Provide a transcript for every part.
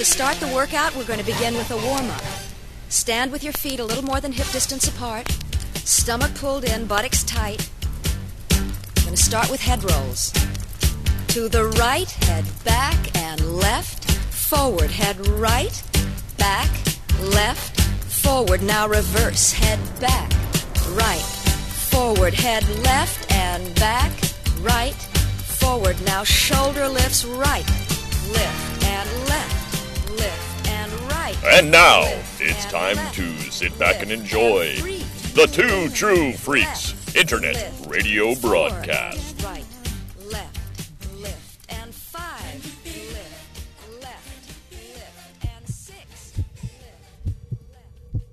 To start the workout, we're going to begin with a warm-up. Stand with your feet a little more than hip distance apart. Stomach pulled in, buttocks tight. We're going to start with head rolls. To the right, head back and left. Forward, head right, back, left, forward. Now reverse, head back, right, forward, head left and back, right, forward. Now shoulder lifts, right, lift and left, lift and right. And now, lift it's and time left, to sit back and lift enjoy breathe. the Two Lift, True lift, Freaks left, Internet lift, Radio forward, Broadcast. Right, left, lift, and 5. Lift, left, lift, and 6. Lift, left.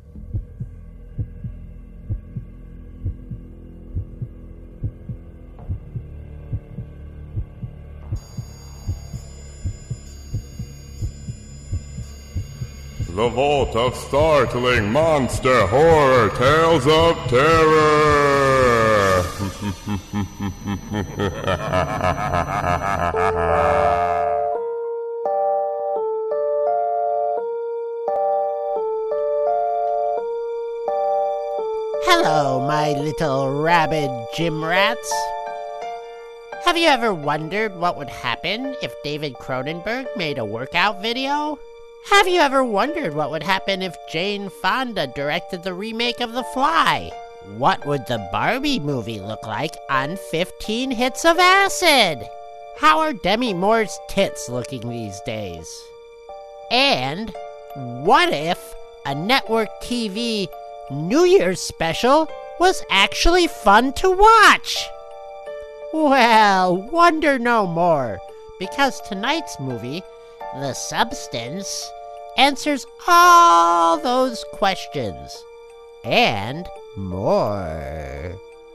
The Vault of Startling Monster Horror Tales of Terror! Hello, my little rabid gym rats. Have you ever wondered what would happen if David Cronenberg made a workout video? Have you ever wondered what would happen if Jane Fonda directed the remake of The Fly? What would the Barbie movie look like on 15 hits of acid? How are Demi Moore's tits looking these days? And what if a network TV New Year's special was actually fun to watch? Well, wonder no more, because tonight's movie, The Substance, answers all those questions and more.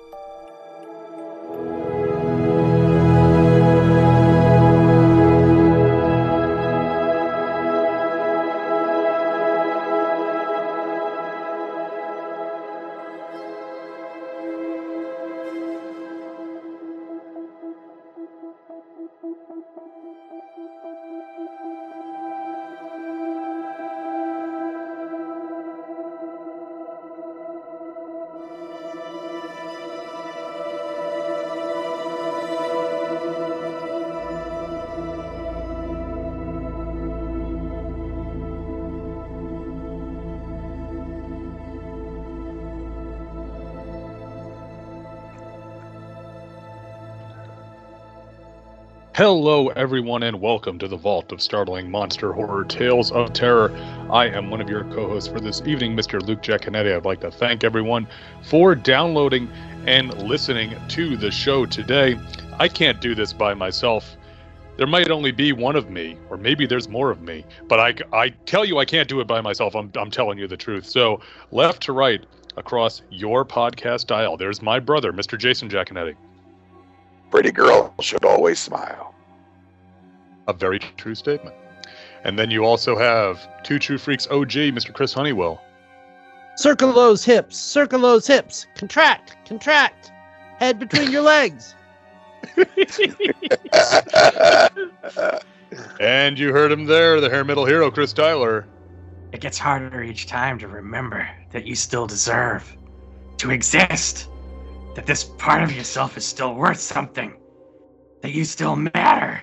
Hello, everyone, and welcome to the Vault of Startling Monster Horror Tales of Terror. I am one of your co-hosts for this evening, Mr. Luke Giaconetti. I'd like to thank everyone for downloading and listening to the show today. I can't do this by myself. There might only be one of me, or maybe there's more of me, but I tell you I can't do it by myself. I'm telling you the truth. So, left to right, across your podcast dial, there's my brother, Mr. Jason Giaconetti. Pretty girl should always smile. A very true statement. And then you also have Two True Freaks OG, Mr. Chris Honeywell. Circle those hips, contract, contract, head between your legs. And you heard him there, the hair metal hero, Chris Tyler. It gets harder each time to remember that you still deserve to exist. That this part of yourself is still worth something. That you still matter.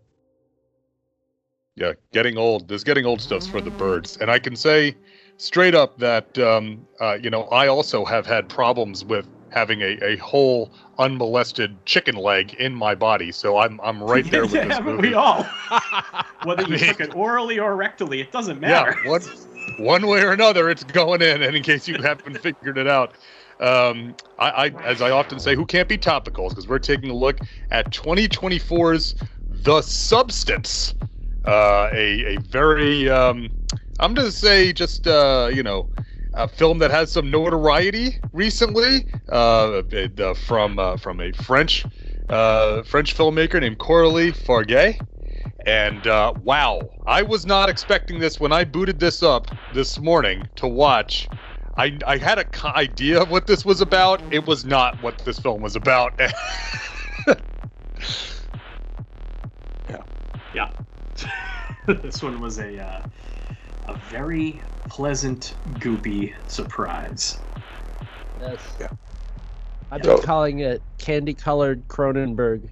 Yeah, getting old. This getting old stuff's for the birds. And I can say straight up that, I also have had problems with having a whole unmolested chicken leg in my body. So I'm right there with this movie. We all. Whether you took it orally or rectally, it doesn't matter. Yeah, one way or another, it's going in. And in case you haven't figured it out. As I often say, who can't be topicals? Because we're taking a look at 2024's The Substance. A very, I'm going to say just, a film that has some notoriety recently from a French filmmaker named Coralie Farguet. And wow, I was not expecting this when I booted this up this morning to watch. I had an idea of what this was about. It was not what this film was about. Yeah. This one was a very pleasant, goopy surprise. Yes. Yeah. I've been calling it candy-colored Cronenberg.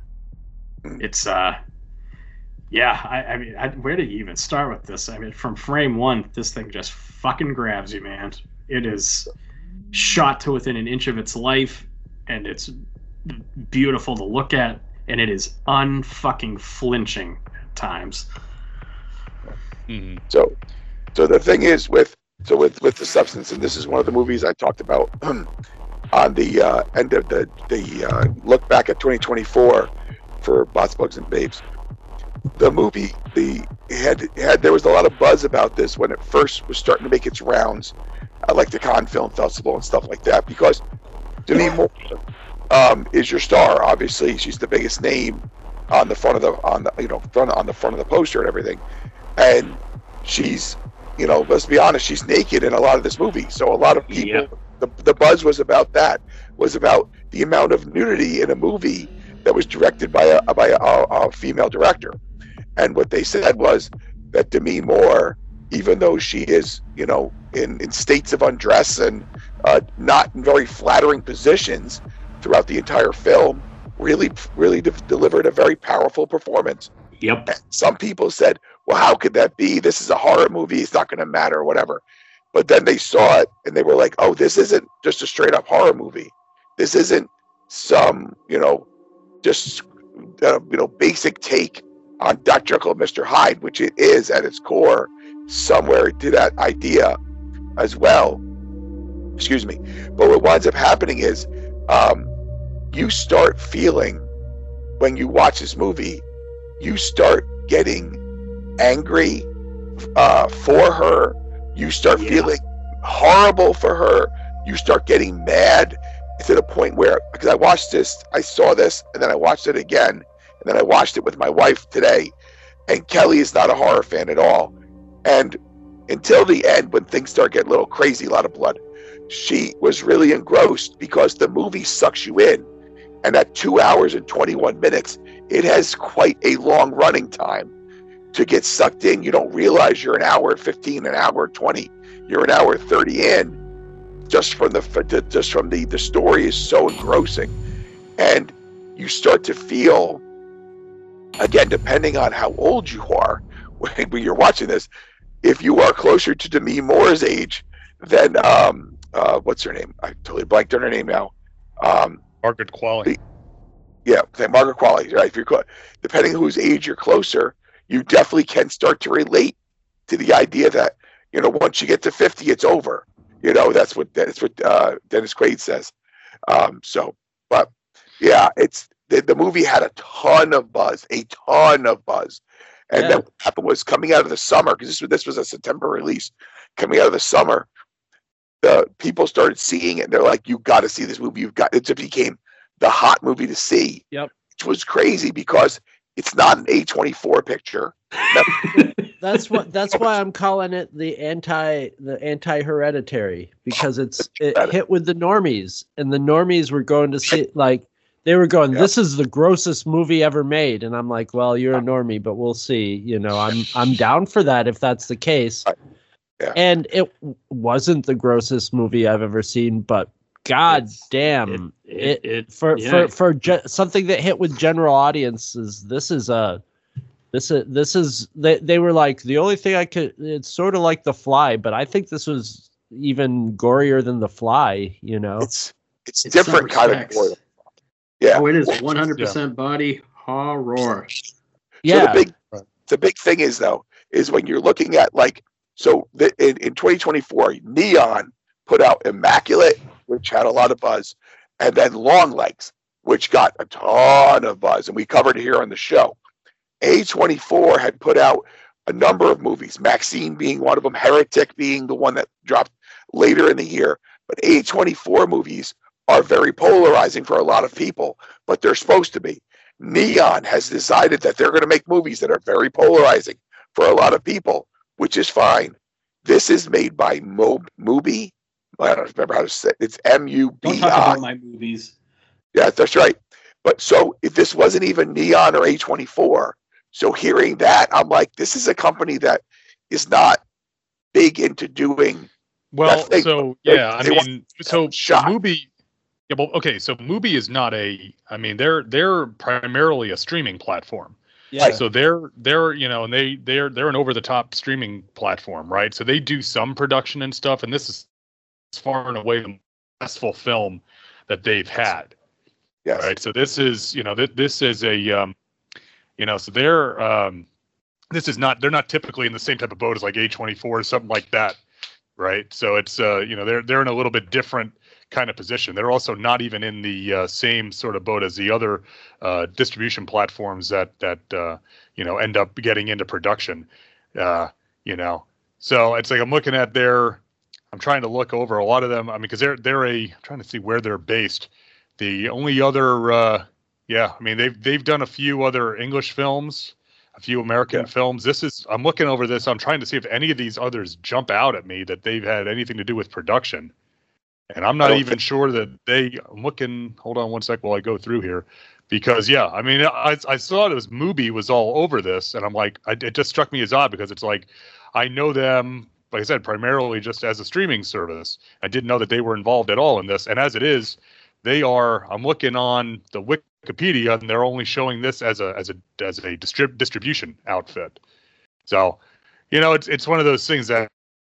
It's yeah. I mean, where do you even start with this? I mean, from frame one, this thing just fucking grabs you, man. It is shot to within an inch of its life, and it's beautiful to look at, and it is unfucking flinching at times. Mhm. So the thing is with the substance, and this is one of the movies I talked about on the end of the look back at 2024 for Bots, Bugs, and Babes. The movie, there was a lot of buzz about this when it first was starting to make its rounds, like the Cannes Film Festival and stuff like that, because Demi Moore is your star. Obviously, she's the biggest name on the front of the poster and everything, and she's, let's be honest, she's naked in a lot of this movie. So a lot of people, the buzz was about that, was about the amount of nudity in a movie that was directed by a female director. And what they said was that Demi Moore, even though she is, in states of undress and not in very flattering positions throughout the entire film, really delivered a very powerful performance. Yep. And some people said, well, how could that be? This is a horror movie. It's not going to matter or whatever. But then they saw it and they were like, oh, this isn't just a straight up horror movie. This isn't some, just, basic take on Dr. Jekyll and Mr. Hyde, which it is at its core, somewhere to that idea as well. Excuse me. But what winds up happening is you start feeling, when you watch this movie, you start getting angry for her. You start feeling horrible for her. You start getting mad to the point where, because I saw this, and then I watched it again, and then I watched it with my wife today, and Kelly is not a horror fan at all. And until the end, when things start getting a little crazy, a lot of blood, she was really engrossed because the movie sucks you in. And at 2 hours and 21 minutes, it has quite a long running time to get sucked in. You don't realize you're an hour 15, an hour 20, you're an hour 30 in. Just from the story is so engrossing, and you start to feel, again, depending on how old you are when you're watching this, if you are closer to Demi Moore's age than what's her name? I totally blanked on her name now. Margaret Qualley. Margaret Qualley, right? If you're depending whose age you're closer, you definitely can start to relate to the idea that, once you get to 50, it's over. That's what Dennis Quaid says. But yeah, it's the movie had a ton of buzz, and then what happened was, coming out of the summer, because this was a September release, coming out of the summer, the people started seeing it, and they're like, "You got to see this movie. It became the hot movie to see." Yep. Which was crazy because it's not an A24 picture. That's why I'm calling it the anti-Hereditary, because it hit with the normies, and the normies were going to see, like, they were going, this is the grossest movie ever made, and I'm like, well, you're a normie, but we'll see. I'm down for that if that's the case. Yeah. And it wasn't the grossest movie I've ever seen, but God damn, for something that hit with general audiences, they were like, the only thing it's sort of like The Fly, but I think this was even gorier than The Fly, It's different kind of gore. Yeah. Oh, it is 100% body horror. Yeah. So the big thing is, though, is when you're looking at, like, in 2024, Neon put out Immaculate, which had a lot of buzz, and then Longlegs, which got a ton of buzz, and we covered it here on the show. A24 had put out a number of movies, Maxine being one of them, Heretic being the one that dropped later in the year. But A24 movies are very polarizing for a lot of people, but they're supposed to be. Neon has decided that they're going to make movies that are very polarizing for a lot of people, which is fine. This is made by Mubi. I don't remember how to say it. It's Mubi. Don't talk about my movies. Yeah, that's right. But so if this wasn't even Neon or A24, So hearing that, I'm like, this is a company that is not big into doing. Well, so yeah, I mean, so Mubi. Yeah, well, okay, so Mubi is not a. I mean, they're primarily a streaming platform. Yeah. So they're you know, and they're an over the top streaming platform, right? So they do some production and stuff, and this is far and away the most successful film that they've had. Yes. Right. So this is, you know, this is a, you know, so this is not, they're not typically in the same type of boat as like A24 or something like that. Right. So it's, you know, they're in a little bit different kind of position. They're also not even in the same sort of boat as the other distribution platforms that you know, end up getting into production. You know, so it's like I'm looking at I'm trying to look over a lot of them. I mean, because I'm trying to see where they're based. The only other, yeah, I mean, they've done a few other English films, a few American films. I'm looking over this. I'm trying to see if any of these others jump out at me that they've had anything to do with production. And I'm not even sure that I'm looking, hold on one sec while I go through here. Because, yeah, I mean, I thought it was Mubi was all over this. And I'm like, it just struck me as odd because it's like, I know them, like I said, primarily just as a streaming service. I didn't know that they were involved at all in this. And as it is, I'm looking on the Wikipedia and they're only showing this as a distribution outfit. So, you know, it's one of those things that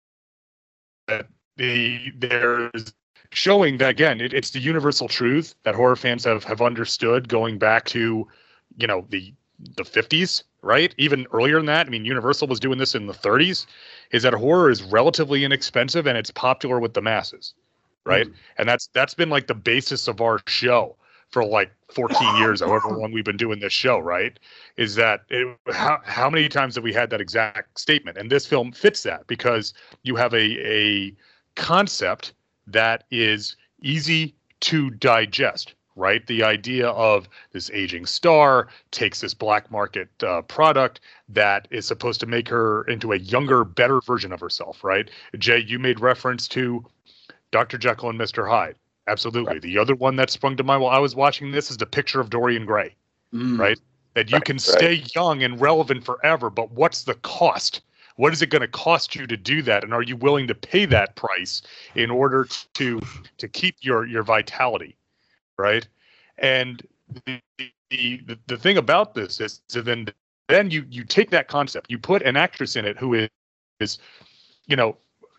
there's showing that, again, it's the universal truth that horror fans have understood going back to, you know, the 50s, right? Even earlier than that. I mean, Universal was doing this in the 30s, is that horror is relatively inexpensive and it's popular with the masses, right? And that's been like the basis of our show for like 14 years, however long we've been doing this show, right? Is that how many times have we had that exact statement? And this film fits that because you have a concept that is easy to digest, right? The idea of this aging star takes this black market product that is supposed to make her into a younger, better version of herself, right? Jay, you made reference to Dr. Jekyll and Mr. Hyde. Absolutely. Right. The other one that sprung to mind while I was watching this is the picture of Dorian Gray, right? That you can stay young and relevant forever, but what's the cost? What is it going to cost you to do that? And are you willing to pay that price in order to keep your vitality, right? And the thing about this is, so then you take that concept, you put an actress in it who is you know,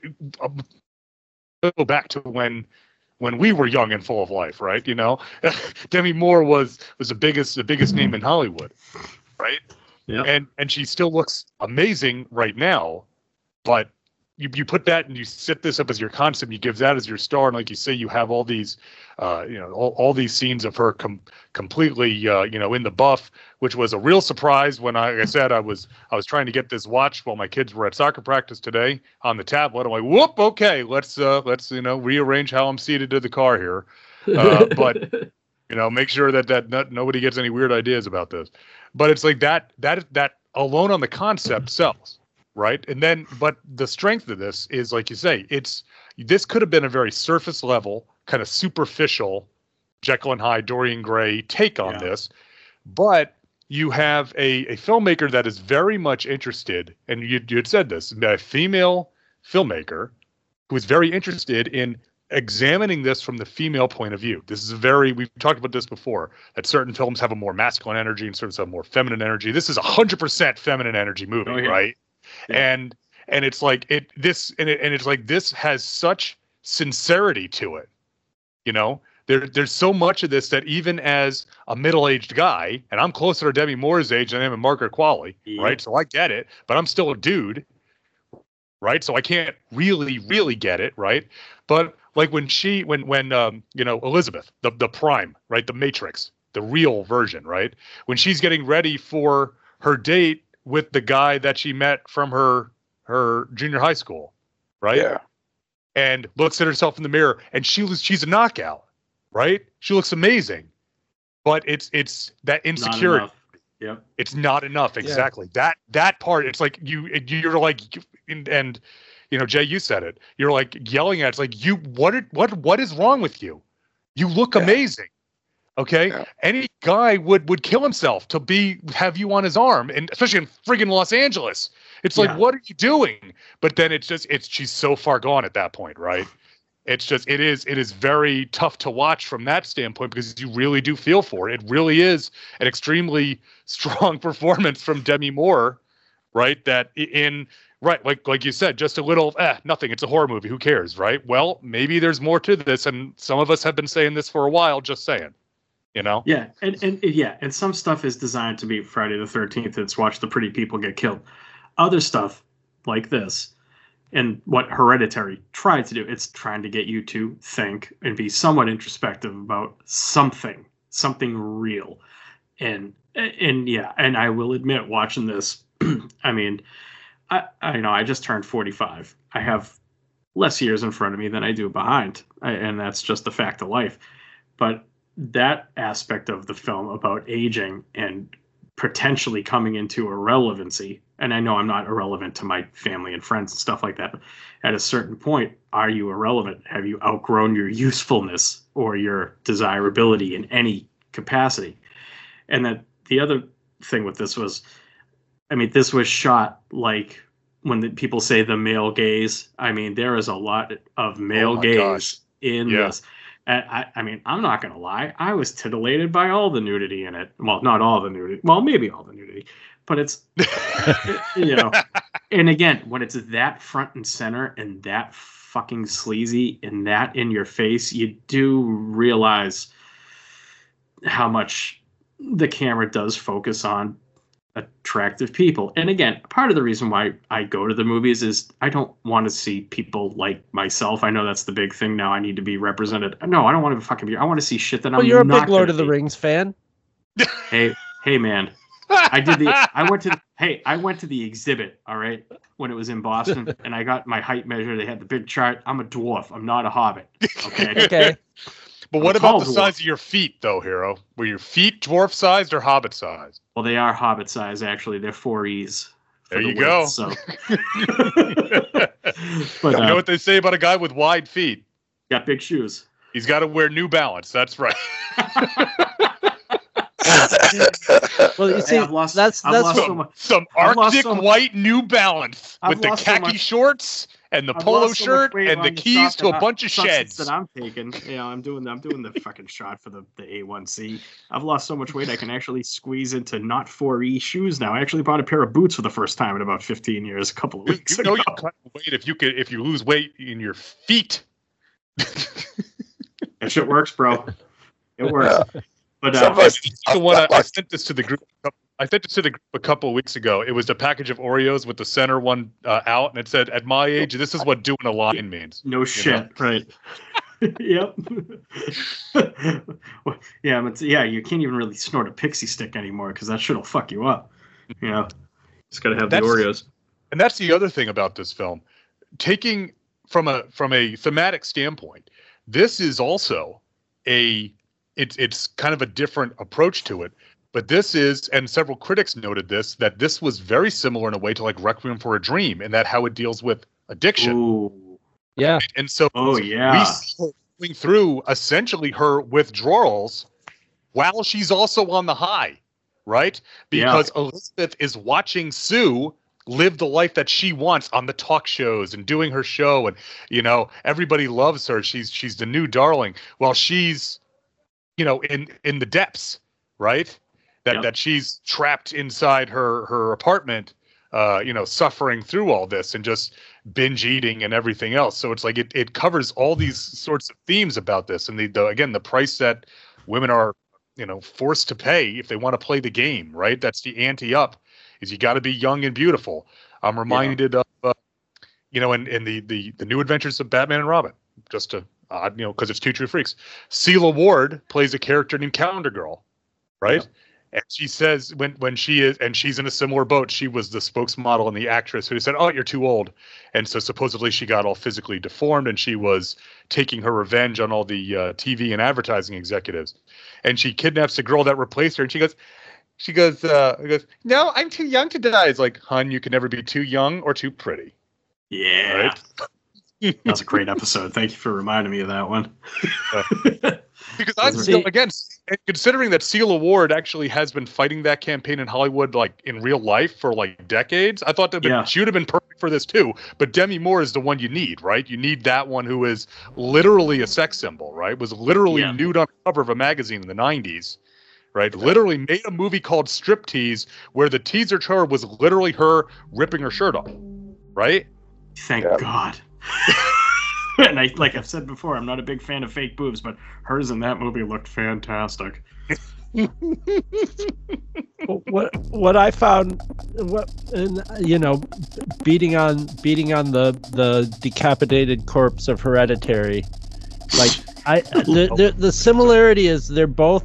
go back to when we were young and full of life, right? You know, Demi Moore was the biggest name in Hollywood, right? Yeah. And she still looks amazing right now, but you put that and you set this up as your concept, you give that as your star, and like you say, you have all these, you know, all these scenes of her completely, you know, in the buff, which was a real surprise when I said I was trying to get this watched while my kids were at soccer practice today on the tablet. I'm like, whoop, okay, let's you know, rearrange how I'm seated to the car here, but you know, make sure that nobody gets any weird ideas about this. But it's like that alone on the concept sells, right? And then, but the strength of this is, like you say, this could have been a very surface level, kind of superficial Jekyll and Hyde, Dorian Gray take on this. But you have a filmmaker that is very much interested, and you had said this, a female filmmaker who is very interested in examining this from the female point of view. This is we've talked about this before, that certain films have a more masculine energy and certain have a more feminine energy. This is 100% feminine energy movie, right? Yeah. And it's like it's like this has such sincerity to it. You know, there's so much of this that even as a middle-aged guy, and I'm closer to Demi Moore's age than I am to Margaret Qualley, right? So I get it, but I'm still a dude, right? So I can't really get it, right? But like when you know, Elizabeth, the Prime, right? The Matrix, the real version, right? When she's getting ready for her date with the guy that she met from her junior high school, right? Yeah. And looks at herself in the mirror, and she's a knockout, right? She looks amazing, but it's that insecurity. Yep. It's not enough. Exactly. Yeah. That part. It's like you're like, and you know, Jay, you said it. You're like yelling at. It's like what is wrong with you? You look amazing. Okay, Yeah. any guy would kill himself to have you on his arm, and especially in friggin' Los Angeles. It's like, Yeah. what are you doing? But then she's so far gone at that point, right? It is very tough to watch from that standpoint because you really do feel for it. It really is an extremely strong performance from Demi Moore, right? Like you said, just a little nothing. It's a horror movie. Who cares, right? Well, maybe there's more to this, and some of us have been saying this for a while. Just saying. Yeah, and some stuff is designed to be Friday the 13th. It's watch the pretty people get killed. Other stuff like this, and what Hereditary tried to do, it's trying to get you to think and be somewhat introspective about something real, and I will admit, watching this, I mean, I just turned 45. I have less years in front of me than I do behind, and that's just a fact of life, but that aspect of the film about aging and potentially coming into irrelevancy, and I know I'm not irrelevant to my family and friends and stuff like that, but at a certain point, are you irrelevant? Have you outgrown your usefulness or your desirability in any capacity? And that the other thing with this was, I mean, this was shot like when people say the male gaze. I mean, there is a lot of male gaze in this. I mean, I'm not going to lie. I was titillated by all the nudity in it. Well, not all the nudity. Well, maybe all the nudity. But it's, and again, when it's that front and center and that fucking sleazy and that in your face, you do realize how much the camera does focus on attractive people. And again, part of the reason why I go to the movies is I don't want to see people like myself. I know that's the big thing now. I need to be represented. No, I don't want to fucking be. I want to see shit that I'm you're not a big Lord of the Rings fan. Hey, man. I went to the exhibit, all right, when it was in Boston, and I got my height measure. They had the big chart. I'm a dwarf. I'm not a hobbit. Okay. Okay. But what about the size of your feet, though, Hero? Were your feet dwarf sized or hobbit sized? Well, they are hobbit size, actually. They're 4Es. There you go. So. But you know what they say about a guy with wide feet? Got big shoes. He's got to wear New Balance. That's right. Well, you see, that's some Arctic white New Balance with the khaki shorts and the polo shirt and the keys to a bunch of sheds that I'm taking. I'm doing the fucking shot for the A1C. I've lost so much weight I can actually squeeze into not 4E shoes now. I actually bought a pair of boots for the first time in about 15 years, a couple of weeks ago. You cut weight if you lose weight in your feet. That shit works, bro. It works. But I sent this to the group. I sent it to the group a couple of weeks ago. It was a package of Oreos with the center one out, and it said, "At my age, this is what doing a line means." No shit, right? Yep. You can't even really snort a pixie stick anymore because that shit'll fuck you up. Just gotta have the Oreos. And that's the other thing about this film. Taking from a thematic standpoint, this is also it's kind of a different approach to it. But this is, and several critics noted this, that this was very similar in a way to like Requiem for a Dream, and that how it deals with addiction. Ooh. Yeah. And so we see her going through essentially her withdrawals while she's also on the high, right? Because Elizabeth is watching Sue live the life that she wants on the talk shows and doing her show, and everybody loves her. She's the new darling, while she's in the depths, right? That she's trapped inside her apartment, suffering through all this and just binge eating and everything else. So it's like it covers all these sorts of themes about this, and the price that women are forced to pay if they want to play the game, right? That's the ante up. Is you got to be young and beautiful. I'm reminded of in the New Adventures of Batman and Robin, just to because it's Two True Freaks. Celia Ward plays a character named Calendar Girl, right? Yeah. And she says when she's in a similar boat, she was the spokesmodel and the actress who said, "Oh, you're too old," and so supposedly she got all physically deformed, and she was taking her revenge on all the TV and advertising executives, and she kidnaps a girl that replaced her, and she goes, "No, I'm too young to die." It's like, "Hun, you can never be too young or too pretty." Yeah. Right? That's a great episode. Thank you for reminding me of that one. Because again, considering that Cela Ward actually has been fighting that campaign in Hollywood, like in real life for like decades, I thought that she would have been perfect for this too. But Demi Moore is the one you need, right? You need that one who is literally a sex symbol, right? Was literally nude on the cover of a magazine in the 90s, right? Literally made a movie called Striptease, where the teaser trailer was literally her ripping her shirt off, right? Thank God. And like I've said before, I'm not a big fan of fake boobs, but hers in that movie looked fantastic. What I found, beating on the decapitated corpse of Hereditary, like the similarity is they're both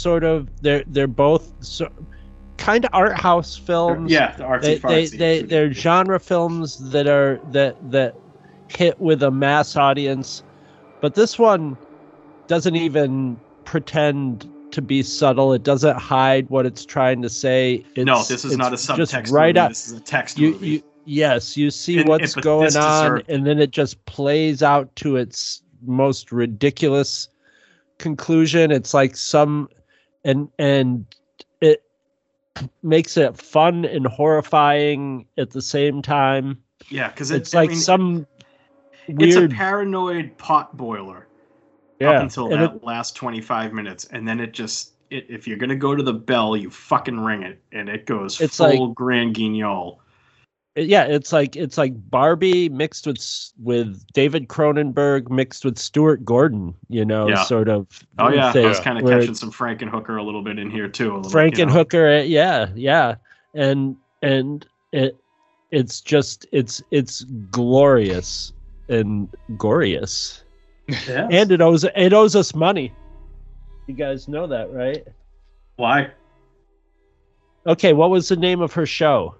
kind of art house films. Yeah, the artsy-fartsy. They're genre films that hit with a mass audience, but this one doesn't even pretend to be subtle. It doesn't hide what it's trying to say. No, this is not a subtext right movie. up. This is a text movie. You see what's going on, and then it just plays out to its most ridiculous conclusion. It's like and it makes it fun and horrifying at the same time. Yeah, because it's weird... It's a paranoid pot boiler up until that last 25 minutes, and then if you're gonna go to the bell, you fucking ring it, and it goes full Grand Guignol. Yeah, it's like Barbie mixed with David Cronenberg mixed with Stuart Gordon, sort of. Oh yeah, I was kind of catching some Frankenhooker a little bit in here too. Frankenhooker, yeah, and it's glorious and glorious. Yes. And it owes us money. You guys know that, right? Why? Okay, what was the name of her show?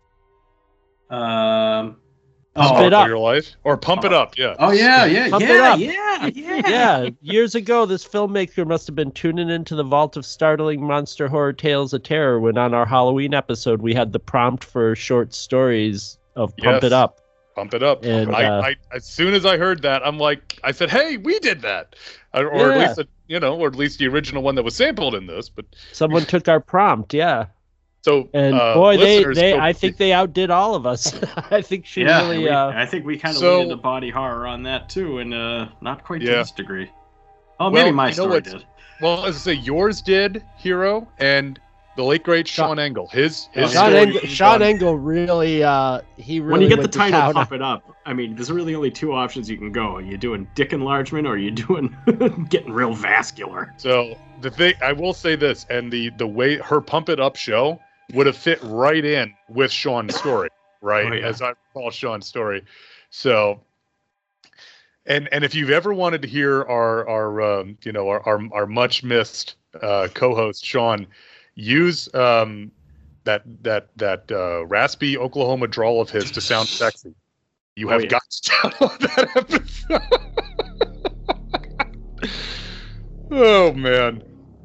Pump It Up. Your life or Pump It Up, yeah. Oh yeah, Pump It Up. Yeah. Years ago, this filmmaker must have been tuning into the vault of startling monster horror tales of terror when on our Halloween episode we had the prompt for short stories of Pump It Up. Pump It Up. And I as soon as I heard that, I said, "Hey, we did that," or at least the original one that was sampled in this. But someone took our prompt, yeah. So boy, I think they outdid all of us. I think she really. I think we kind of leaned into body horror on that too, and not quite to this degree. Oh, maybe my story did. Well, as I say, yours did, Hero, and the late great Sean Engel. Sean Engel really he really. When you get the title Pump It Up, I mean, there's really only two options you can go. Are you doing dick enlargement, or are you doing getting real vascular? So the thing I will say this, and the way her Pump It Up show would have fit right in with Sean's story, right? Oh, yeah. As I recall Sean's story. So, and if you've ever wanted to hear our much missed co-host Sean use that raspy Oklahoma drawl of his to sound sexy, you have got to download that episode. Oh man.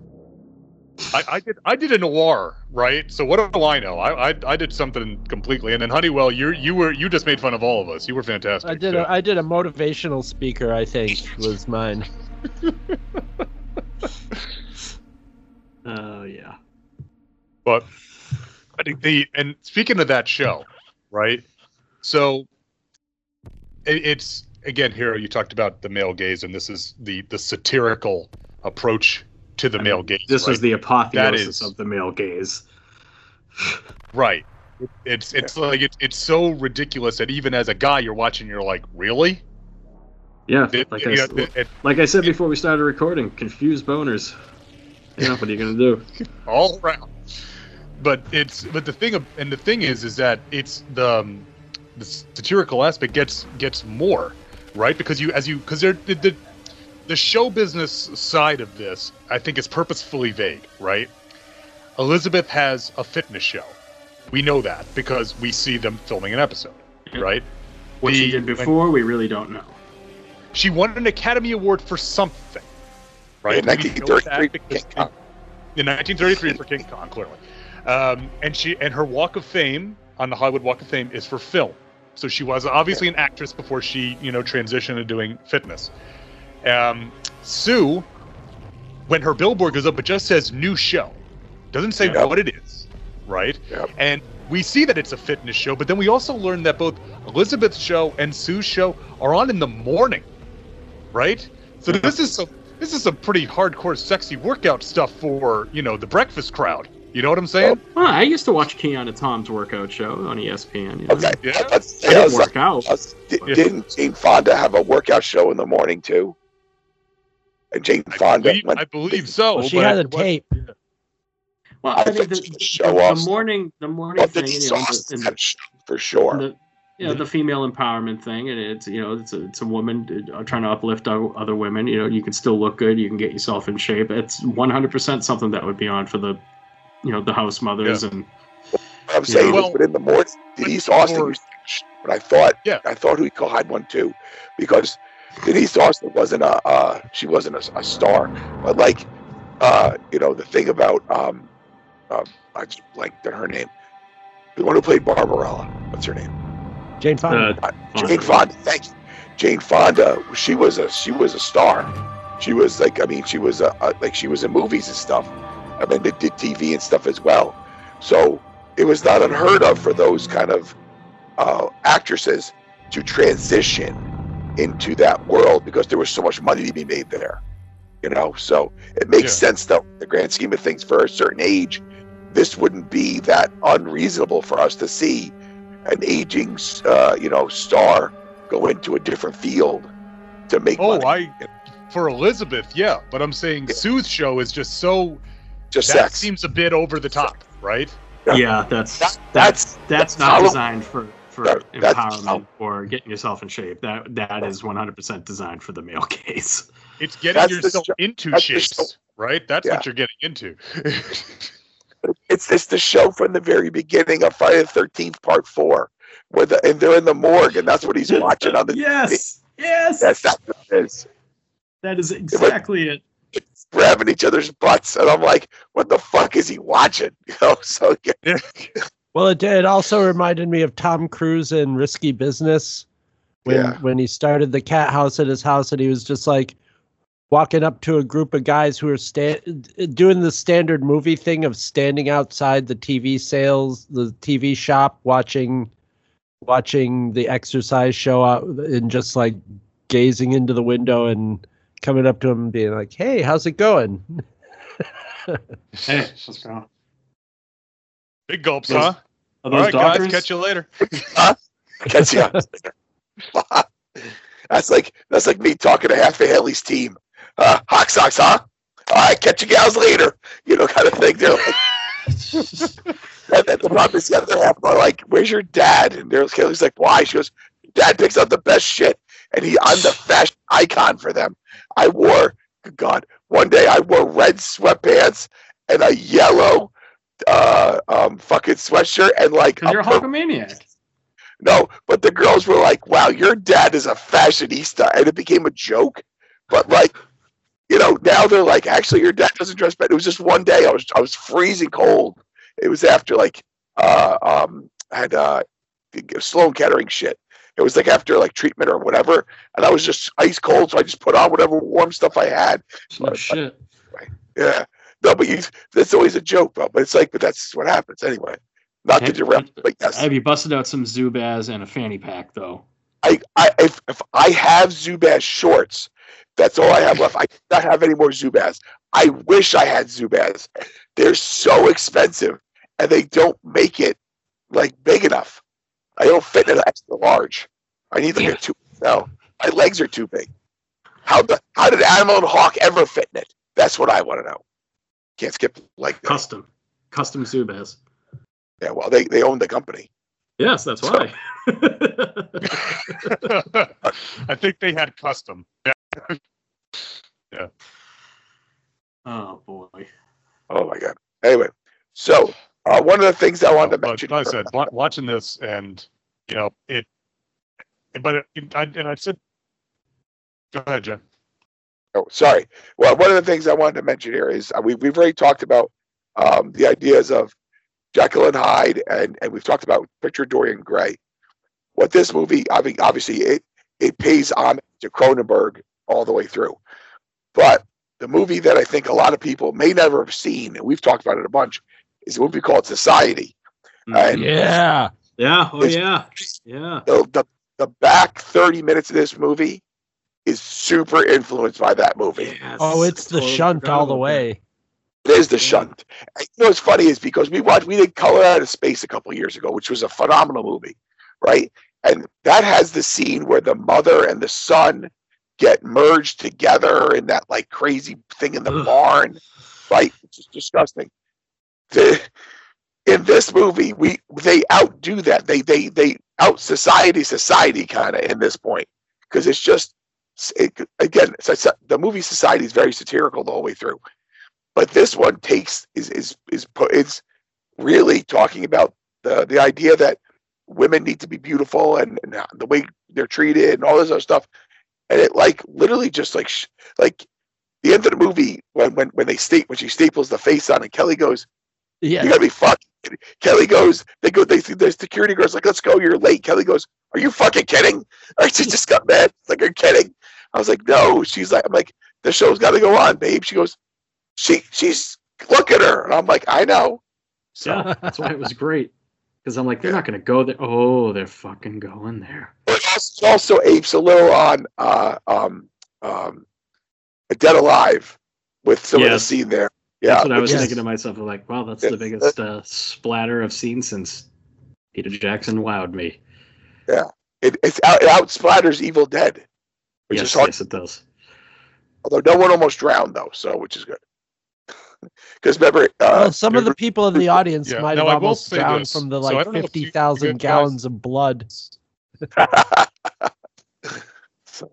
I did a noir, right? So what do I know? I did something completely, and then Honeywell, you just made fun of all of us. You were fantastic. I did a motivational speaker, I think, was mine. Yeah. But I think and speaking of that show, right? So it's again here you talked about the male gaze, and this is the satirical approach to the male gaze. This was the apotheosis of the male gaze. Right. It's like it's so ridiculous that even as a guy you're watching, you're like, really? Yeah. Like I said before we started recording, confused boners. What are you gonna do? All around. But the thing is that it's the satirical aspect gets more, right? Because the show business side of this, I think, is purposefully vague, right? Elizabeth has a fitness show. We know that because we see them filming an episode, right? What she did before, we really don't know. She won an Academy Award for something, right? In 1933 for King Kong, clearly. And her Walk of Fame on the Hollywood Walk of Fame is for film. So she was obviously an actress before she, transitioned to doing fitness. Sue when her billboard goes up, it just says new show. Doesn't say Yep. what it is, right? Yep. And we see that it's a fitness show, but then we also learn that both Elizabeth's show and Sue's show are on in the morning, right? So this is some pretty hardcore, sexy workout stuff for, you know, the breakfast crowd. You know what I'm saying? Well, I used to watch Keanu Tom's workout show on ESPN. You know? Okay. Yeah. I didn't work out. Didn't Jane Fonda have a workout show in the morning too? And Jane Fonda. I believe so. Well, she but had a it wasn't- tape. Well, I I mean, think the, it's to show the off. morning Well, thing, Denise you know, Austin and had a show for sure. the female empowerment thing, and it's it's a woman trying to uplift other women. You know, you can still look good, you can get yourself in shape. It's 100% something that would be on for the the house mothers and. What I'm saying Well, is, but in the morning, Denise Austin or- used to, but I thought we could hide one too, because Denise Austin wasn't she wasn't a star, but like, the thing about I just blanked on her name, the one who played Barbarella. What's her name? Jane Fonda. Jane Fonda. Thank you. Jane Fonda. She was a star. She was like, I mean, she was she was in movies and stuff. I mean, they did TV and stuff as well. So it was not unheard of for those kind of actresses to transition into that world, because there was so much money to be made there. So it makes sense, though, in the grand scheme of things. For a certain age, this wouldn't be that unreasonable for us to see an aging, star go into a different field to make money. For Elizabeth, yeah, but I'm saying Sue's show is just so. Just that sex. seems a bit over the top, right? Yeah, that's not hollow. designed for That's empowerment hollow. or getting yourself in shape. That is 100% designed for the male case. It's getting That's the yourself show. into That's the shapes, show. right? That's Yeah. what you're getting into. It's the show from the very beginning of Friday the 13th, Part 4, and they're in the morgue, and that's what he's watching on the Yes. That's what it is. That is exactly it. Grabbing each other's butts, and I'm like, what the fuck is he watching? So yeah. Well, it also reminded me of Tom Cruise in Risky Business when he started the cat house at his house, and he was just like walking up to a group of guys who are doing the standard movie thing of standing outside the TV shop, watching the exercise show out and just like gazing into the window and coming up to him and being like, "Hey, how's it going?" Hey, let's go. Big gulps, Those- huh? Are All those right, guys, doctors? catch you later. Catch you up. That's like me talking to half of Haley's team. Hawk Sox, huh? All right, catch you gals later. Kind of thing. They're like, and the problem is the other half are like, "Where's your dad?" And Haley's like, "Why?" She goes, "Dad picks out the best shit, and I'm the fashion icon for them." One day I wore red sweatpants and a yellow fucking sweatshirt and like Because you're a Hulkamaniac. No, but the girls were like, "Wow, your dad is a fashionista," and it became a joke. But now they're like, "Actually, your dad doesn't dress bad." It was just one day. I was freezing cold. It was after I had Sloan Kettering shit. It was like after treatment or whatever, and I was just ice cold, so I just put on whatever warm stuff I had. Oh, shit. Yeah, no, but that's always a joke, but it's but that's what happens anyway. Not to derail, but yes. Have you busted out some Zubaz and a fanny pack, though? If I have Zubaz shorts, that's all I have left. I do not have any more Zubaz. I wish I had Zubaz. They're so expensive, and they don't make it big enough. I don't fit in an extra large. I need a 2XL. My legs are too big. How did Animal and Hawk ever fit in it? That's what I want to know. Can't skip that. Custom Zubaz. Yeah, well, they own the company. Yes, that's why. I think they had custom. Yeah. Oh boy. Oh my god. Anyway, so one of the things I wanted to mention. Like I said, watching this, and it. But I said, go ahead, Jen. Oh, sorry. Well, one of the things I wanted to mention here is we've already talked about the ideas of Jekyll and Hyde, and we've talked about Picture Dorian Gray. What this movie, I mean, obviously it pays homage to Cronenberg all the way through. But the movie that I think a lot of people may never have seen, and we've talked about it a bunch, is a movie called Society. And Yeah. Yeah. Oh, It's- yeah. Yeah. the back 30 minutes of this movie is super influenced by that movie. Yes, Oh, it's the totally shunt forgot all the about way. It is the shunt. And you know what's funny is because we did Color Out of Space a couple of years ago, which was a phenomenal movie, right? And that has the scene where the mother and the son get merged together in that like crazy thing in the Ugh. barn, right? It's just disgusting. In this movie, they outdo that. They out society kind of in this point because it's just the movie Society is very satirical the whole way through, but this one is really talking about the idea that women need to be beautiful and the way they're treated and all this other stuff, and it like literally just like the end of the movie when she staples the face on and Kelly goes, Yeah. "You gotta be fucking." Kelly goes, the security guard's like, "Let's go, you're late." Kelly goes, "Are you fucking kidding?" Or she just got mad. Like, "Are you kidding?" I was like, "No." She's like, I'm like, "The show's got to go on, babe." She goes, she's look at her, and I'm like, "I know." So Yeah, that's why it was great. Because I'm like, they're not going to go there. Oh, they're fucking going there. it also apes a little on Dead Alive with some of the Yes. scene there. That's Yeah, what I was Yes. thinking to myself. I'm like, wow, that's the biggest splatter I've seen since Peter Jackson wowed me. it out splatters Evil Dead, which Yes, is hard. yes, it does. Although no one almost drowned though, so which is good. Because remember, Well, some of the people in the audience Yeah. might Now, have I will almost say drowned this. from the So I like don't know if you 50,000 guys- gallons of blood. so,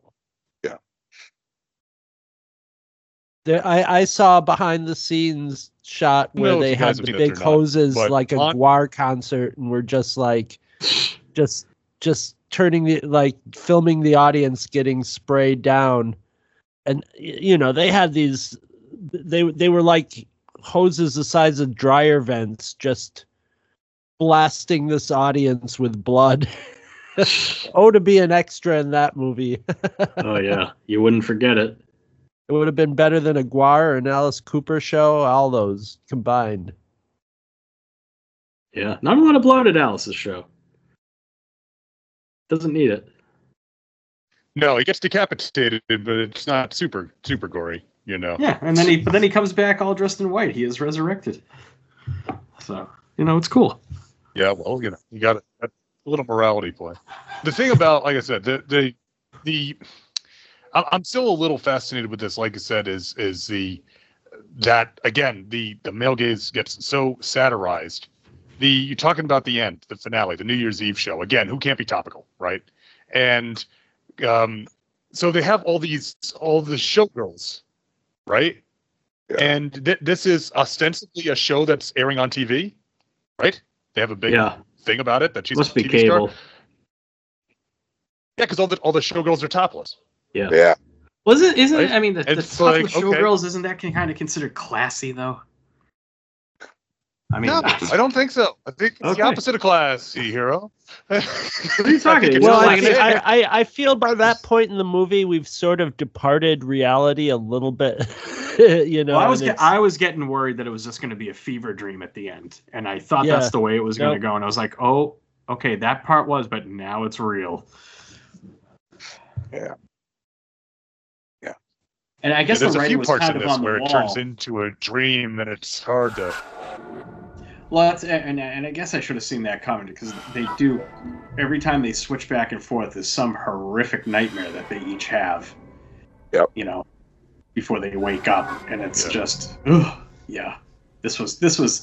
I saw a behind the scenes shot I don't where know if they you had guys the have seen big this or not, hoses but like a on- Guar concert, and we're just like, just turning the like filming the audience getting sprayed down, and you know they had these, they were like hoses the size of dryer vents, just blasting this audience with blood. Oh, to be an extra in that movie. Oh, yeah. You wouldn't forget it. It would have been better than a Guar or an Alice Cooper show, all those combined. Yeah. Not a lot of blood at Alice's show. Doesn't need it. No, he gets decapitated, but it's not super gory, you know. Yeah, and then he comes back all dressed in white. He is resurrected. So, it's cool. Yeah, well, you got a little morality play. The thing about, like I said, I'm still a little fascinated with this. Like I said, is that again the male gaze gets so satirized. You're talking about the end, the finale, the New Year's Eve show. Again, who can't be topical, right? And so they have all the showgirls, right? Yeah. And this is ostensibly a show that's airing on TV, right? They have a big thing about it that she's Must a be TV cable. star. Yeah, because all the showgirls are topless. yeah. Isn't it? Right? I mean, the It's topless like, okay. showgirls, isn't that kind of considered classy though? I mean, No, I don't think so. I think it's Okay. the opposite of classy, hero. What are you talking about? Well, like I feel by that point in the movie we've sort of departed reality a little bit. You know, Well, and it's- I was getting worried that it was just going to be a fever dream at the end, and I thought Yeah. that's the way it was going to Nope. go. And I was like, oh, okay, that part was, but now it's real. Yeah. And I guess There's the a writing few was parts kind in of this on where the it wall. turns into a dream, and it's hard to. Well, that's, and I guess I should have seen that coming because they do every time they switch back and forth is some horrific nightmare that they each have. Yep. Before they wake up, and it's Yeah. just, yeah. This was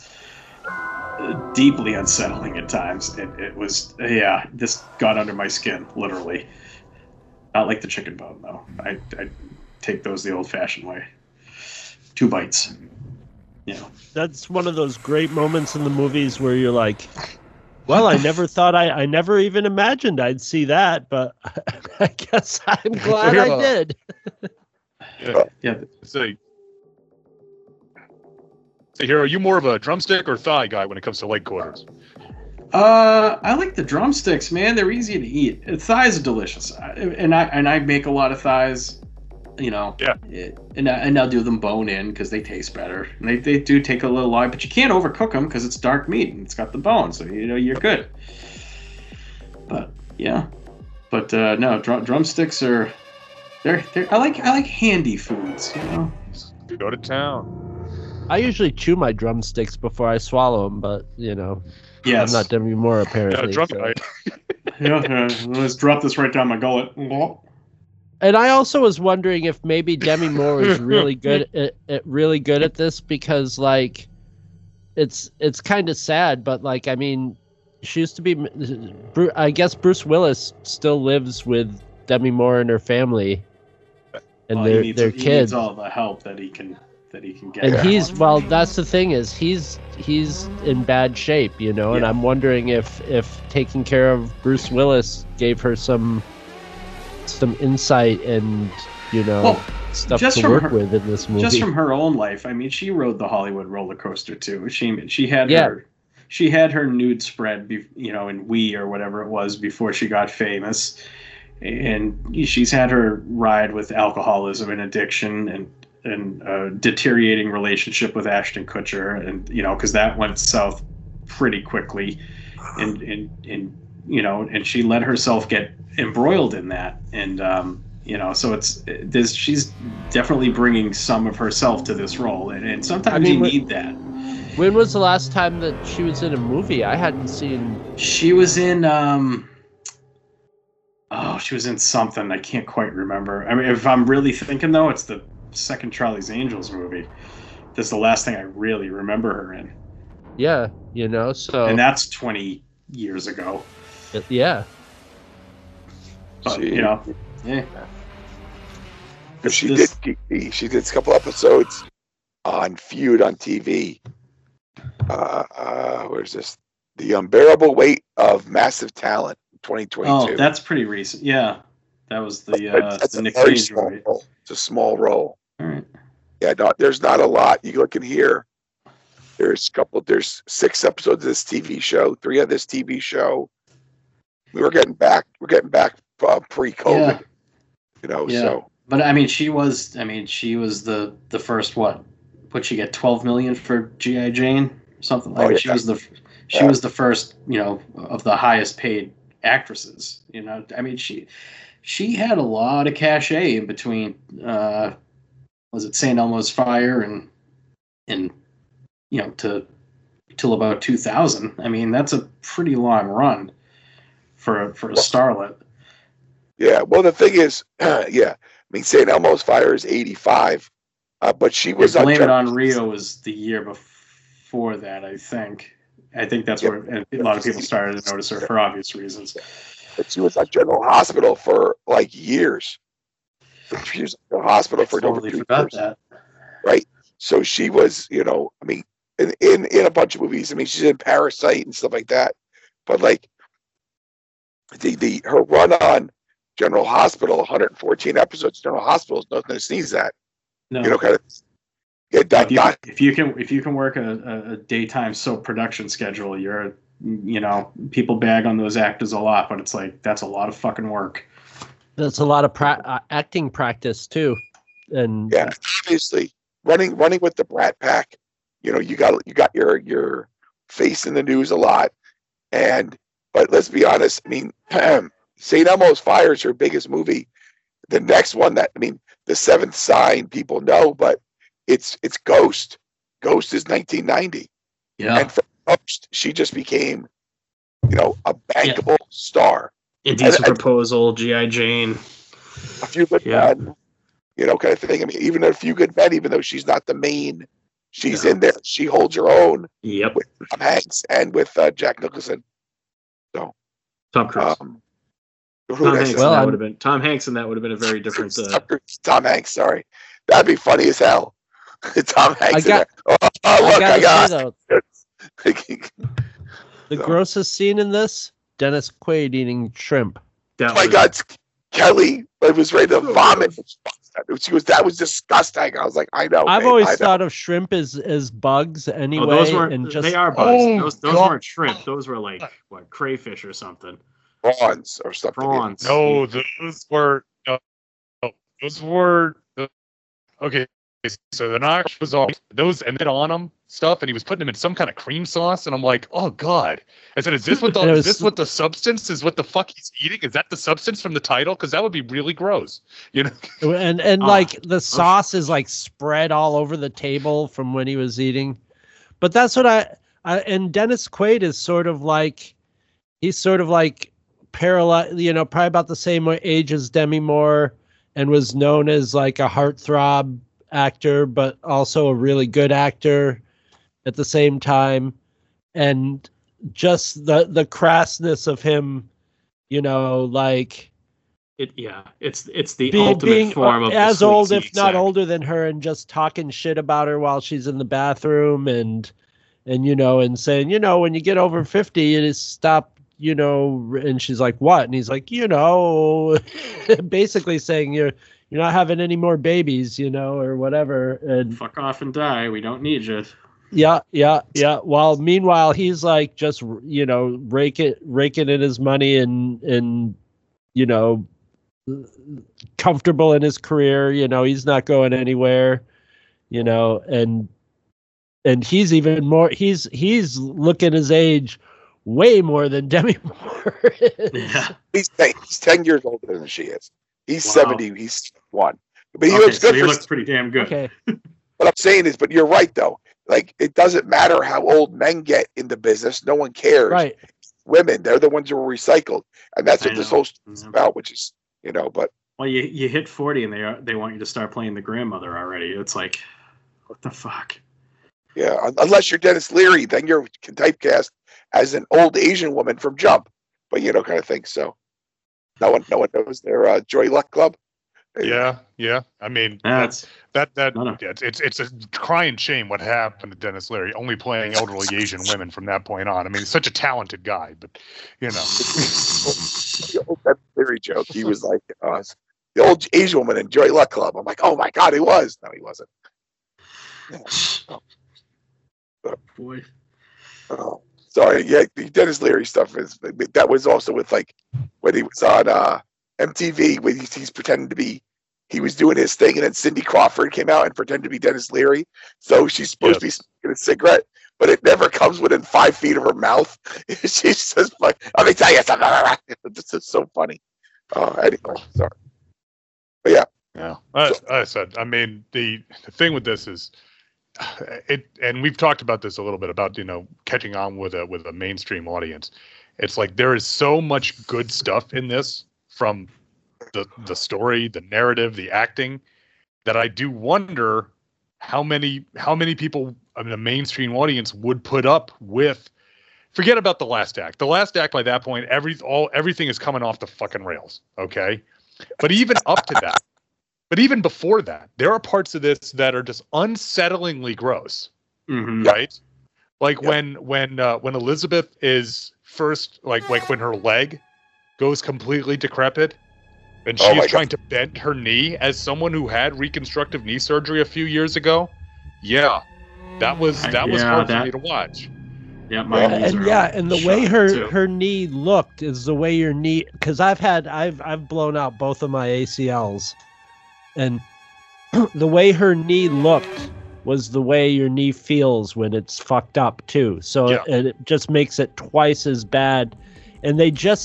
deeply unsettling at times. It was, this got under my skin, literally. Not like the chicken bone, though. I take those the old-fashioned way. 2 bites. that's one of those great moments in the movies where you're like, well, I never thought I never even imagined I'd see that, but I guess I'm glad I did. Yeah. Say, hero, are you more of a drumstick or thigh guy when it comes to leg quarters? I like the drumsticks, man. They're easy to eat. Thighs are delicious, and I make a lot of thighs. you know. Yeah. And I'll do them bone in because they taste better. And they do take a little while, but you can't overcook them because it's dark meat and it's got the bone, so you know you're good. But yeah, but no, drumsticks are they're I like handy foods, you know. Go to town. I usually chew my drumsticks before I swallow them, but you know, Yes. I'm not Demi Moore apparently. so. Yeah, let's drop this right down my gullet. And I also was wondering if maybe Demi Moore is really good at this, because like it's kind of sad, but like I mean, she used to be. I guess Bruce Willis still lives with Demi Moore and her family, and their kids. He needs all the help that he can get. And that's the thing is he's in bad shape, you know. And I'm wondering if taking care of Bruce Willis gave her some insight and, you know, stuff to work with in this movie. Just from her own life, I mean, she rode the Hollywood roller coaster too. She had her nude spread, you know, in We or whatever it was before she got famous, and she's had her ride with alcoholism and addiction and a deteriorating relationship with Ashton Kutcher, and you know, because that went south pretty quickly, and you know, and she let herself get embroiled in that, and you know, so she's definitely bringing some of herself to this role, and sometimes you need that. When was the last time that she was in a movie? I hadn't seen. She was in she was in something I can't quite remember. I mean, if I'm really thinking though, it's the second Charlie's Angels movie. That's the last thing I really remember her in. Yeah, you know, so. And that's 20 years ago. Yeah. But, you know, yeah. She did a couple episodes on Feud on TV. Where's this? The Unbearable Weight of Massive Talent, 2022. Oh, that's pretty recent. Yeah, that was the Nick Cage movie. It's a small role. All right. Yeah, no, there's not a lot. You look in here. There's 6 episodes of this TV show, 3 of this TV show. We're getting back pre-COVID. Yeah. You know, yeah. so. But I mean, she was the first what she get 12 million for G.I. Jane, something like that. She was the first, you know, of the highest paid actresses. You know, I mean, she had a lot of cachet in between. Was it St. Elmo's Fire and you know, till about 2000. I mean, that's a pretty long run for a starlet. Yeah, well, the thing is, I mean, St. Elmo's Fire is 85, but she was on. Blame It on Rio was the year before that, I think. I think that's where a lot of people started to notice her for obvious reasons. But she was on General Hospital for like years. She was in the hospital for over 2 years. That. Right? So she was, you know, I mean, in a bunch of movies. I mean, she's in Parasite and stuff like that. But like her run on General Hospital, 114 episodes. General Hospital is nothing to sneeze at. No. You know, kind of. Yeah, if you can work a daytime soap production schedule, you know, people bag on those actors a lot, but it's like that's a lot of fucking work. That's a lot of acting practice too, and yeah, obviously running with the Brat Pack. You know, you got your face in the news a lot, but let's be honest. I mean, St. Elmo's Fire is her biggest movie. The next one The Seventh Sign, people know, but it's Ghost. Ghost is 1990. Yeah. And from Ghost, she just became, you know, a bankable star. Indecent Proposal, G.I. Jane. A Few Good Men, you know, kind of thing. I mean, even A Few Good Men, even though she's not the main, she's in there. She holds her own. Yep. With Tom Hanks and with Jack Nicholson. So. Tom Cruise. Tom Hanks and that would have been a very different. Tom Hanks, sorry, that'd be funny as hell. Tom Hanks. I got the grossest scene in this: Dennis Quaid eating shrimp. God, Kelly was ready to vomit. That was disgusting. I was like, I know. I've always thought of shrimp as bugs anyway. They are bugs. Those weren't shrimp. Those were like what, crayfish or something. Prawns or something. No, those were Okay, so the Nosh was all those and then on him stuff, and he was putting them in some kind of cream sauce, and I'm like, oh god. I said, is this what the substance is? What the fuck he's eating? Is that the substance from the title? Because that would be really gross, you know. And like the sauce is like spread all over the table from when he was eating. But that's what I and Dennis Quaid is sort of like parallel, you know, probably about the same age as Demi Moore, and was known as like a heartthrob actor, but also a really good actor at the same time. And just the crassness of him, you know, like it's the ultimate form of as old, if not older than her, and just talking shit about her while she's in the bathroom, and you know, and saying, you know, when you get over 50, you just stop, you know. And she's like, what? And he's like, you know, basically saying you're not having any more babies, you know, or whatever. And fuck off and die. We don't need you. Yeah. While meanwhile he's like just, you know, raking in his money and you know, comfortable in his career. You know, he's not going anywhere. You know, and he's even more. He's looking his age way more than Demi Moore is. Yeah, he's 10 years older than she is. He's 70. He's 1. But he looks good. So he looks pretty damn good. Okay. What I'm saying is, but you're right though. Like, it doesn't matter how old men get in the business. No one cares. Right. Women, they're the ones who are recycled. And that's what this whole is about, which is, you know, but. Well, you hit 40 and they want you to start playing the grandmother already. It's like, what the fuck? Yeah, unless you're Dennis Leary, then you're typecast as an old Asian woman from Jump. But, you know, kind of thing. So no one knows their Joy Luck Club. Yeah. I mean, it's a crying shame what happened to Dennis Leary, only playing elderly Asian women from that point on. I mean, he's such a talented guy, but you know, the old Dennis Leary joke. He was like the old Asian woman in Joy Luck Club. I'm like, oh my god, he was. No, he wasn't. Yeah. Boy. Oh, sorry. Yeah, the Dennis Leary stuff that was also with like when he was on MTV, when he's pretending to be. He was doing his thing, and then Cindy Crawford came out and pretended to be Dennis Leary. So she's supposed to be smoking a cigarette, but it never comes within 5 feet of her mouth. She's just like, let me tell you something. This is so funny. Anyway, sorry. But yeah. Yeah. I said, I mean, the thing with this is, and we've talked about this a little bit about, you know, catching on with a mainstream audience. It's like there is so much good stuff in this, from the story, the narrative, the acting, that I do wonder how many people in the mainstream audience would put up with. Forget about the last act. The last act, by that point, everything is coming off the fucking rails. Okay, but even up to that, but even before that, there are parts of this that are just unsettlingly gross. Mm-hmm. Right, like when Elizabeth is first, like when her leg goes completely decrepit, and she's trying to bend her knee as someone who had reconstructive knee surgery a few years ago. Yeah, that was hard for me to watch. Yeah, and the way her knee looked is the way your knee, because I've blown out both of my ACLs, and the way her knee looked was the way your knee feels when it's fucked up too. So it just makes it twice as bad, and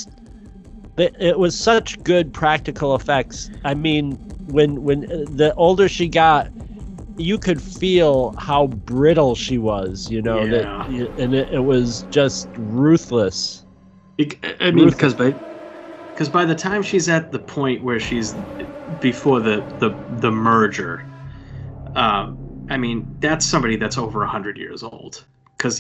it was such good practical effects. I mean, when the older she got, you could feel how brittle she was, you know, and it was just ruthless. I mean, because by the time she's at the point where she's before the merger, I mean, that's somebody that's over 100 years old, because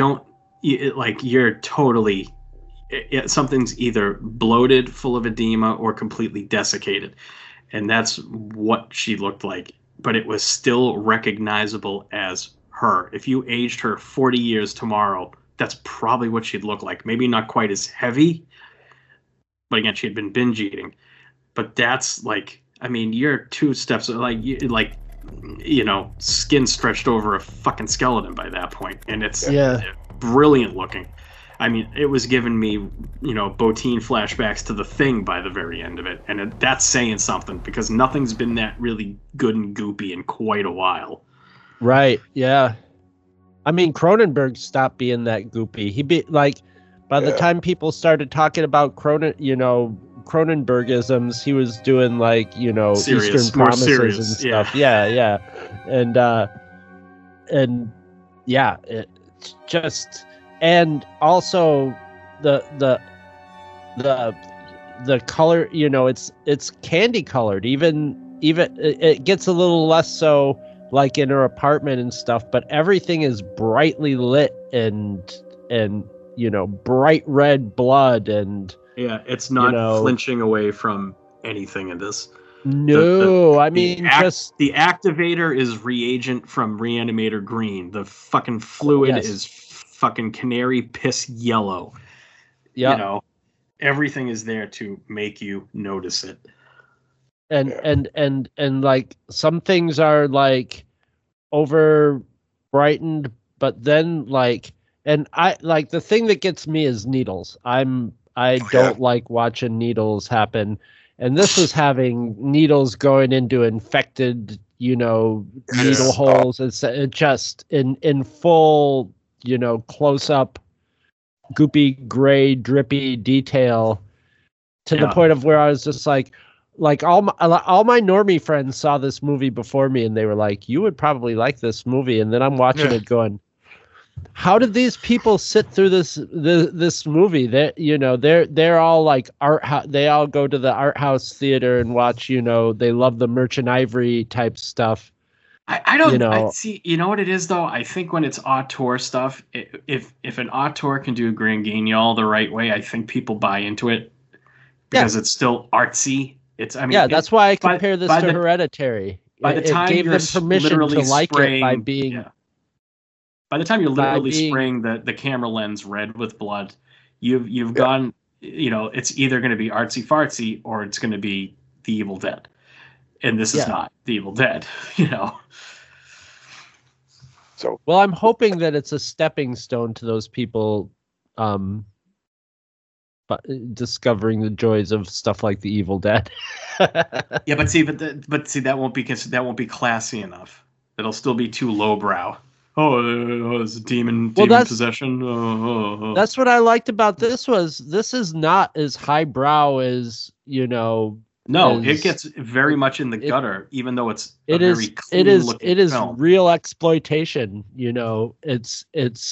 you're totally. Something's either bloated, full of edema, or completely desiccated. And that's what she looked like. But it was still recognizable as her. If you aged her 40 years tomorrow, that's probably what she'd look like. Maybe not quite as heavy, but again, she had been binge eating. But that's like, I mean, you're 2 steps, like you know, skin stretched over a fucking skeleton by that point. And it's brilliant looking. I mean, it was giving me, Botine flashbacks to The Thing by the very end of it, and that's saying something because nothing's been that really good and goopy in quite a while. Right? Yeah. I mean, Cronenberg stopped being that goopy. By the time people started talking about Cronenbergisms, he was doing Serious, Eastern more Promises serious, and stuff. Yeah. And it's just, and also the color, it's candy colored. Even it gets a little less so like in her apartment and stuff, but everything is brightly lit and bright red blood and it's not flinching away from anything in this. No, the activator is reagent from Reanimator green. The fucking fluid is fucking canary piss yellow. Yeah, everything is there to make you notice it. And like some things are like over brightened, but then and I like the thing that gets me is needles. I don't like watching needles happen. And this was having needles going into infected, needle holes. It's just in full, close up, goopy, gray, drippy detail to the point of where I was just like all my normie friends saw this movie before me and they were like, you would probably like this movie. And then I'm watching it going, how did these people sit through this movie? They're all like they all go to the art house theater and watch. They love the Merchant Ivory type stuff. I don't see. You know what it is though. I think when it's auteur stuff, if an auteur can do a Grand Guignol the right way, I think people buy into it because it's still artsy. That's why I compare this to Hereditary. By the time it gave them permission to like it by being. Yeah. By the time you're literally spraying the camera lens red with blood, you've gone, it's either going to be artsy fartsy or it's going to be The Evil Dead. And this is not The Evil Dead, So, well, I'm hoping that it's a stepping stone to those people discovering the joys of stuff like The Evil Dead. but that won't be classy enough. It'll still be too lowbrow. It's a demon possession. That's what I liked about this is not as highbrow as No, it gets very much in the gutter, even though it's very clean looking film. Real exploitation. It's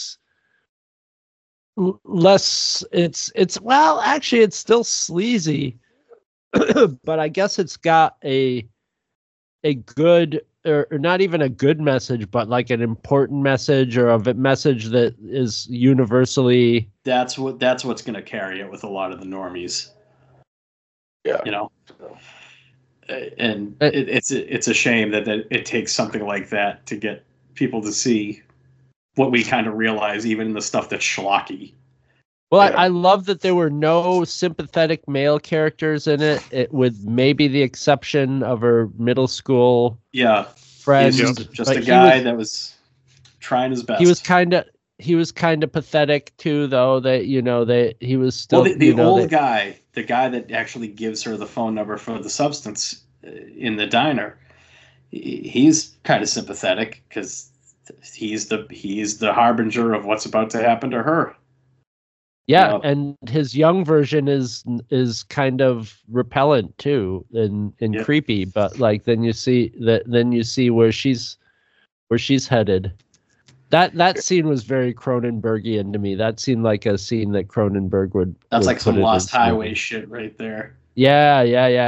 less. Actually, it's still sleazy, but I guess it's got a good. Or not even a good message, but like an important message or a message that is universally. That's what's going to carry it with a lot of the normies. Yeah, and it's a shame that it takes something like that to get people to see what we kind of realize, even in the stuff that's schlocky. Well, I love that there were no sympathetic male characters in it, with maybe the exception of her middle school friend. He's just a guy that was trying his best. He was kind of pathetic too, though. That he was still the guy that actually gives her the phone number for the substance in the diner. He's kind of sympathetic because he's the harbinger of what's about to happen to her. Yeah, and his young version is kind of repellent too and creepy, but then you see where she's headed. That scene was very Cronenbergian to me. That seemed like a scene that Cronenberg would. That's like some Lost Highway shit right there. Yeah.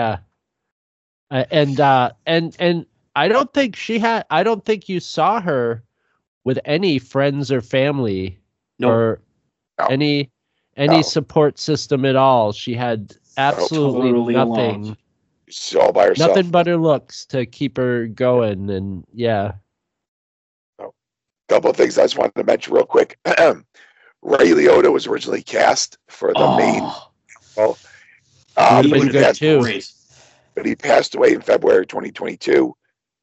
And I don't think you saw her with any friends or family or any support system at all. She had absolutely nothing. Alone. She's all by herself. Nothing but her looks to keep her going, and Couple of things I just wanted to mention real quick. Ray Liotta was originally cast for the main. He was good too. But he passed away in February 2022.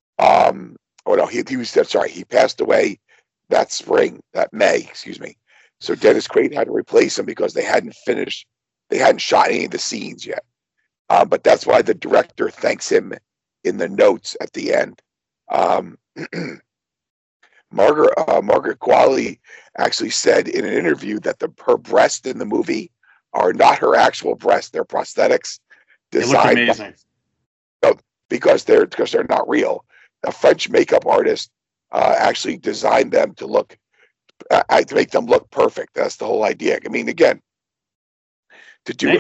He passed away that May, excuse me. So Dennis Quaid had to replace him because they hadn't shot any of the scenes yet. But that's why the director thanks him in the notes at the end. Margaret Qualley actually said in an interview that her breasts in the movie are not her actual breasts; they're prosthetics designed. They look amazing. Because they're not real. A French makeup artist actually designed them to make them look perfect. That's the whole idea. I mean, again, to do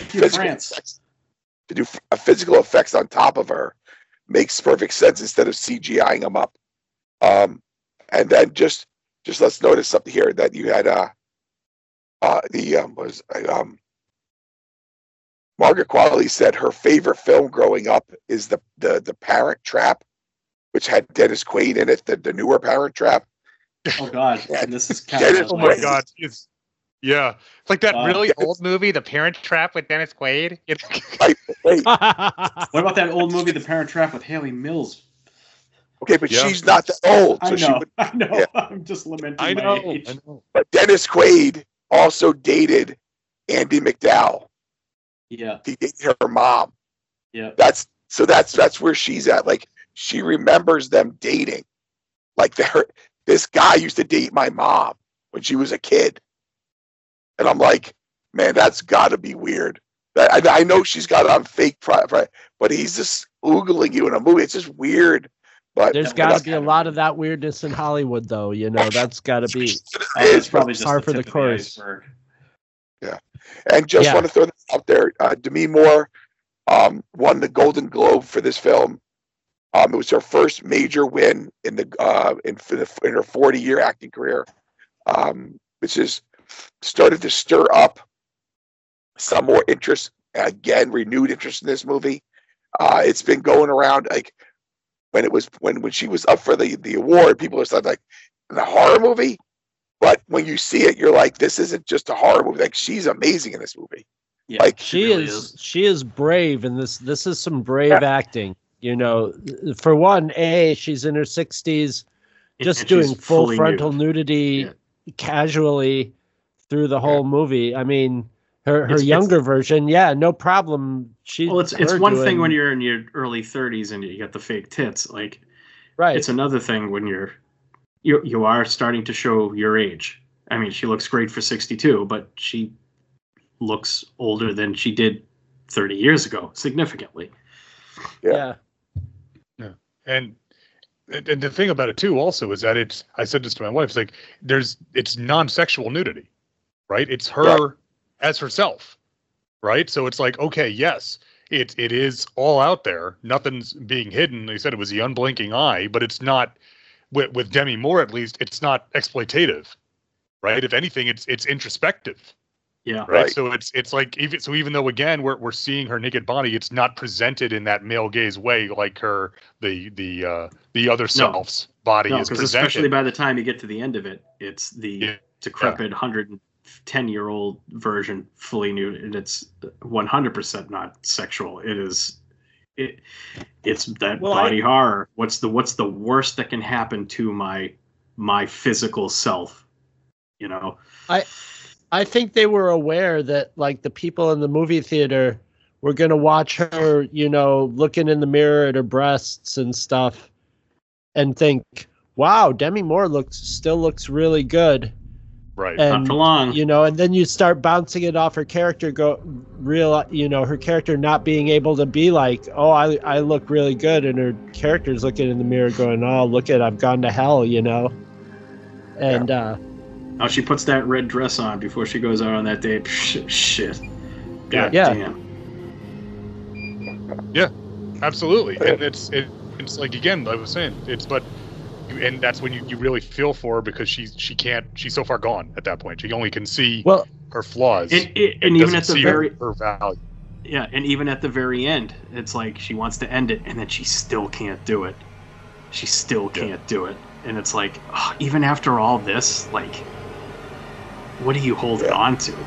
physical effects on top of her makes perfect sense instead of CGIing them up. And then just let's notice something here that you had Margaret Qualley said her favorite film growing up is the Parent Trap, which had Dennis Quaid in it, the newer Parent Trap. Oh God! And this is kind of oh my God! It's like that really old movie, The Parent Trap with Dennis Quaid. What about that old movie, The Parent Trap with Haley Mills? Okay, but she's not that old. So I know. Yeah. I'm just lamenting my age. I know. But Dennis Quaid also dated Andie MacDowell. Yeah. He dated her mom. Yeah. That's where she's at. Like, she remembers them dating. Like, this guy used to date my mom when she was a kid. And I'm like, man, that's got to be weird. I know she's got on fake pride, but he's just oogling you in a movie. It's just weird. But there's got to be a lot of that weirdness in Hollywood, though. You know, that's got to be. It's probably just par for the course. Yeah, and just want to throw this out there. Demi Moore won the Golden Globe for this film. It was her first major win in her 40-year acting career, which is started to stir up some more interest. Again, renewed interest in this movie. It's been going around like. When she was up for the award, people were like, the horror movie? But when you see it, you're like, this isn't just a horror movie. Like, she's amazing in this movie. Yeah, like she is brave, and this is some brave acting. You know, for one, she's in her 60s, just doing full frontal nudity casually through the whole movie. I mean, her younger version, no problem. It's one thing when you're in your early 30s and you get the fake tits, like, right. It's another thing when you are starting to show your age. I mean, she looks great for 62, but she looks older than she did 30 years ago, significantly. Yeah. And the thing about it too, also, is that I said this to my wife. It's like it's non-sexual nudity, right? It's her as herself, right? So it's like, okay, yes, it is all out there. Nothing's being hidden. They said it was the unblinking eye, but it's not. With Demi Moore, at least, it's not exploitative, right? If anything, it's introspective. Yeah. Right. So it's like even though again we're seeing her naked body, it's not presented in that male gaze way like the other self's body is presented. Especially by the time you get to the end of it, it's the decrepit 110-year-old version, fully nude, and it's 100% not sexual. It's that body horror. What's the worst that can happen to my physical self? You know. I think they were aware that, like, the people in the movie theater were going to watch her, you know, looking in the mirror at her breasts and stuff and think, wow, Demi Moore still looks really good. Right. And, not for long. You know, and then you start bouncing it off her character, her character not being able to be like, oh, I look really good. And her character's looking in the mirror going, oh, look I've gone to hell, you know? And, oh, she puts that red dress on before she goes out on that date. Shit. God damn. Yeah, absolutely. And it's like, again, I was saying, and that's when you really feel for her because she's so far gone at that point. She only can see her flaws. And even at the her value. Yeah, and even at the very end, it's like she wants to end it, and then she still can't do it. She still can't do it. And it's like, even after all this, like, what are you holding on to?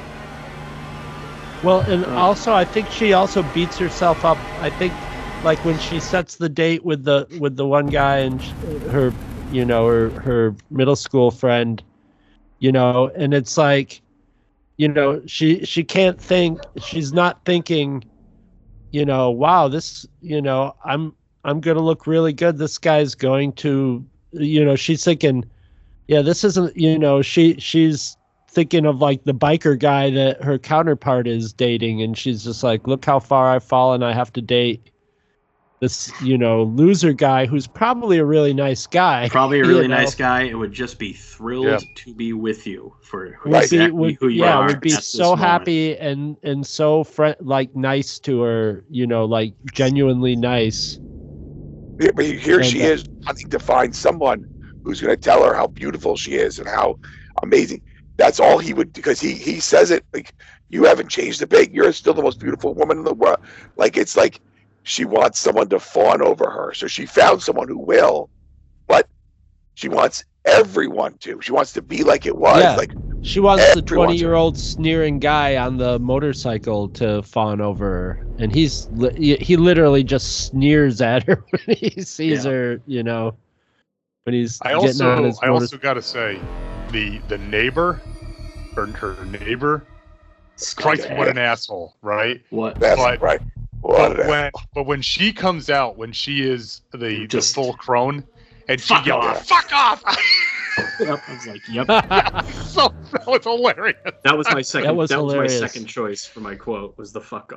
Well, and also, I think she also beats herself up. I think, like, when she sets the date with the one guy and her, you know, her middle school friend, you know, and it's like, you know, she can't think, she's not thinking, you know, wow, this, you know, I'm going to look really good. This guy's going to, you know, she's thinking, yeah, this isn't, you know, she's thinking of like the biker guy that her counterpart is dating. And she's just like, look how far I've fallen. I have to date this, you know, loser guy who's probably a really nice guy. Probably a really nice guy. It would just be thrilled to be with you for exactly who you are. Would be so happy and so like nice to her, you know, like genuinely nice. Yeah, but here she is wanting to find someone who's going to tell her how beautiful she is and how amazing. That's all he would, because he says it like, you haven't changed a bit. You're still the most beautiful woman in the world. Like, it's like, she wants someone to fawn over her. So she found someone who will, but she wants everyone to. She wants to be like it was. Yeah. Like, she wants the 20-year-old sneering guy on the motorcycle to fawn over her. And he literally just sneers at her when he sees her, you know, when he's I also got to say, the neighbor, or her neighbor, Christ, what an asshole, right? What? That's right. But when she comes out, when she is the full crone, and she yells, "Fuck off!" Yep, I was like, "Yep." So that was hilarious. That was my second. That was my second choice for my quote. Was the "fuck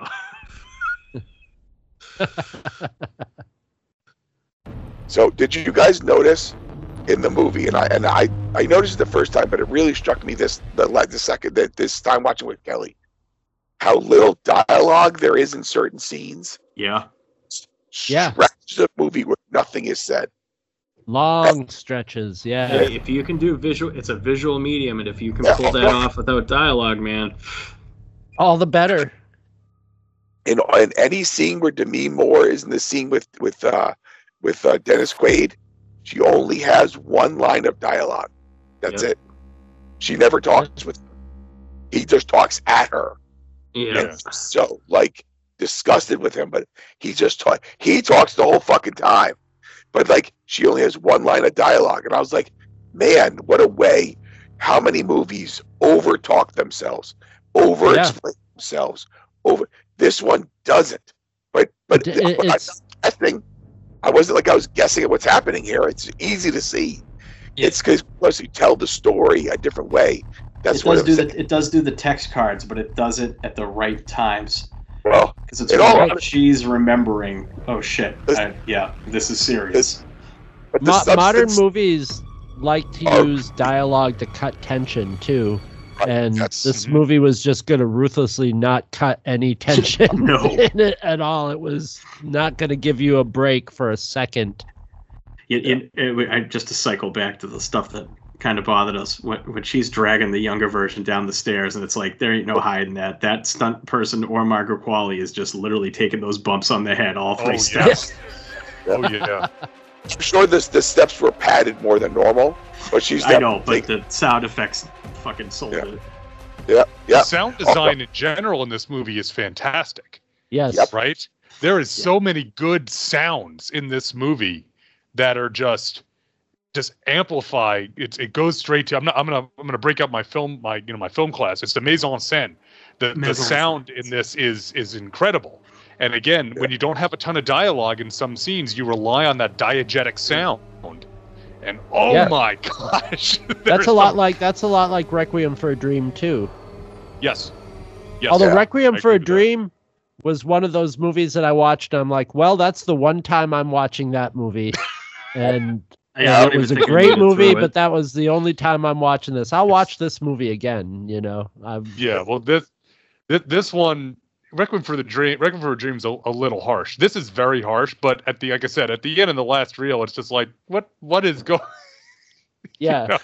off." So, did you guys notice in the movie? And I noticed it the first time, but it really struck me this time watching with Kelly. How little dialogue there is in certain scenes. Yeah. Stretches of movie where nothing is said. Long stretches, yeah. Hey, if you can do visual, it's a visual medium, and if you can pull that off without dialogue, man, all the better. In any scene where Demi Moore is in the scene with Dennis Quaid, she only has one line of dialogue. That's it. She never talks with him. He just talks at her. Yeah. And so, like, disgusted with him, but he talks the whole fucking time. But, like, she only has one line of dialogue. And I was like, man, what a way. How many movies over-talk themselves, over-explain themselves. This one doesn't. But it's guessing. I wasn't like I was guessing at what's happening here. It's easy to see. Yeah. It's because you tell the story a different way. That's it does do the text cards, but it does it at the right times. Well, because it's she's remembering. Oh shit! This is serious. Modern movies like to use dialogue to cut tension too, and this movie was just going to ruthlessly not cut any tension in it at all. It was not going to give you a break for a second. Just to cycle back to the stuff that kind of bothered us when she's dragging the younger version down the stairs, and it's like there ain't no hiding that stunt person or Margaret Qualley is just literally taking those bumps on the head all three steps. Oh yeah. I'm sure the steps were padded more than normal, but I know, but the sound effects fucking sold it. Yeah. The sound design in general in this movie is fantastic. Yes. Right? There is so many good sounds in this movie that are just amplify. It goes straight to. I'm gonna break up my film class. It's the mise en scène. The sound in this is incredible. And again, when you don't have a ton of dialogue in some scenes, you rely on that diegetic sound. And my gosh, that's a lot like Requiem for a Dream too. Yes. Although Requiem for a Dream was one of those movies that I watched, and I'm like, well, that's the one time I'm watching that movie, and it was a great movie, but that was the only time I'm watching this. I'll watch this movie again, you know. Well, this one, Requiem for a Dream is a little harsh. This is very harsh, but like I said, at the end of the last reel, it's just like, what is going? Yeah. You know?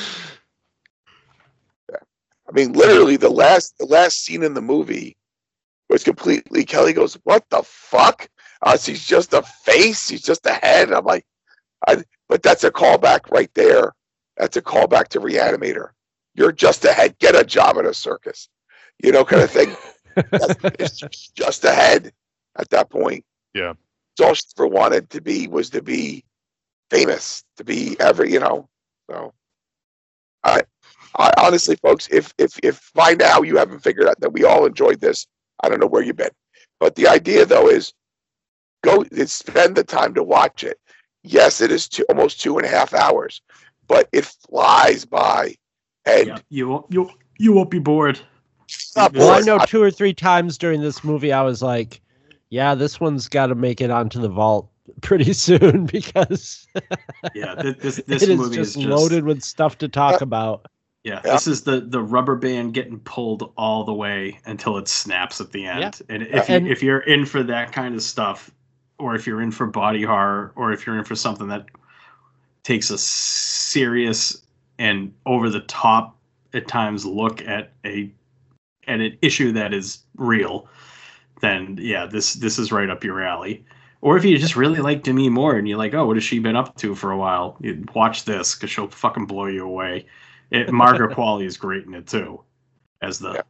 I mean, literally, the last scene in the movie was completely. Kelly goes, "What the fuck? She's just a face. She's just a head." I'm like, but that's a callback right there. That's a callback to Reanimator. You're just a head. Get a job at a circus, you know, kind of thing. It's just a head at that point. Yeah. It's all she ever wanted to be was to be famous, to be you know. So I honestly, folks, if by now you haven't figured out that we all enjoyed this, I don't know where you've been. But the idea, though, is spend the time to watch it. Yes, it is almost 2.5 hours, but it flies by, and you won't be bored. Well, I know 2 or 3 times during this movie, I was like, "Yeah, this one's got to make it onto the vault pretty soon," because this it movie is just is loaded with stuff to talk about. Yeah, this is the rubber band getting pulled all the way until it snaps at the end. Yeah. And if you're in for that kind of stuff, or if you're in for body horror, or if you're in for something that takes a serious and over the top at times look at an issue that is real, then this is right up your alley. Or if you just really like Demi Moore and you're like, oh, what has she been up to for a while? You watch this because she'll fucking blow you away. Margaret Qualley is great in it too, as the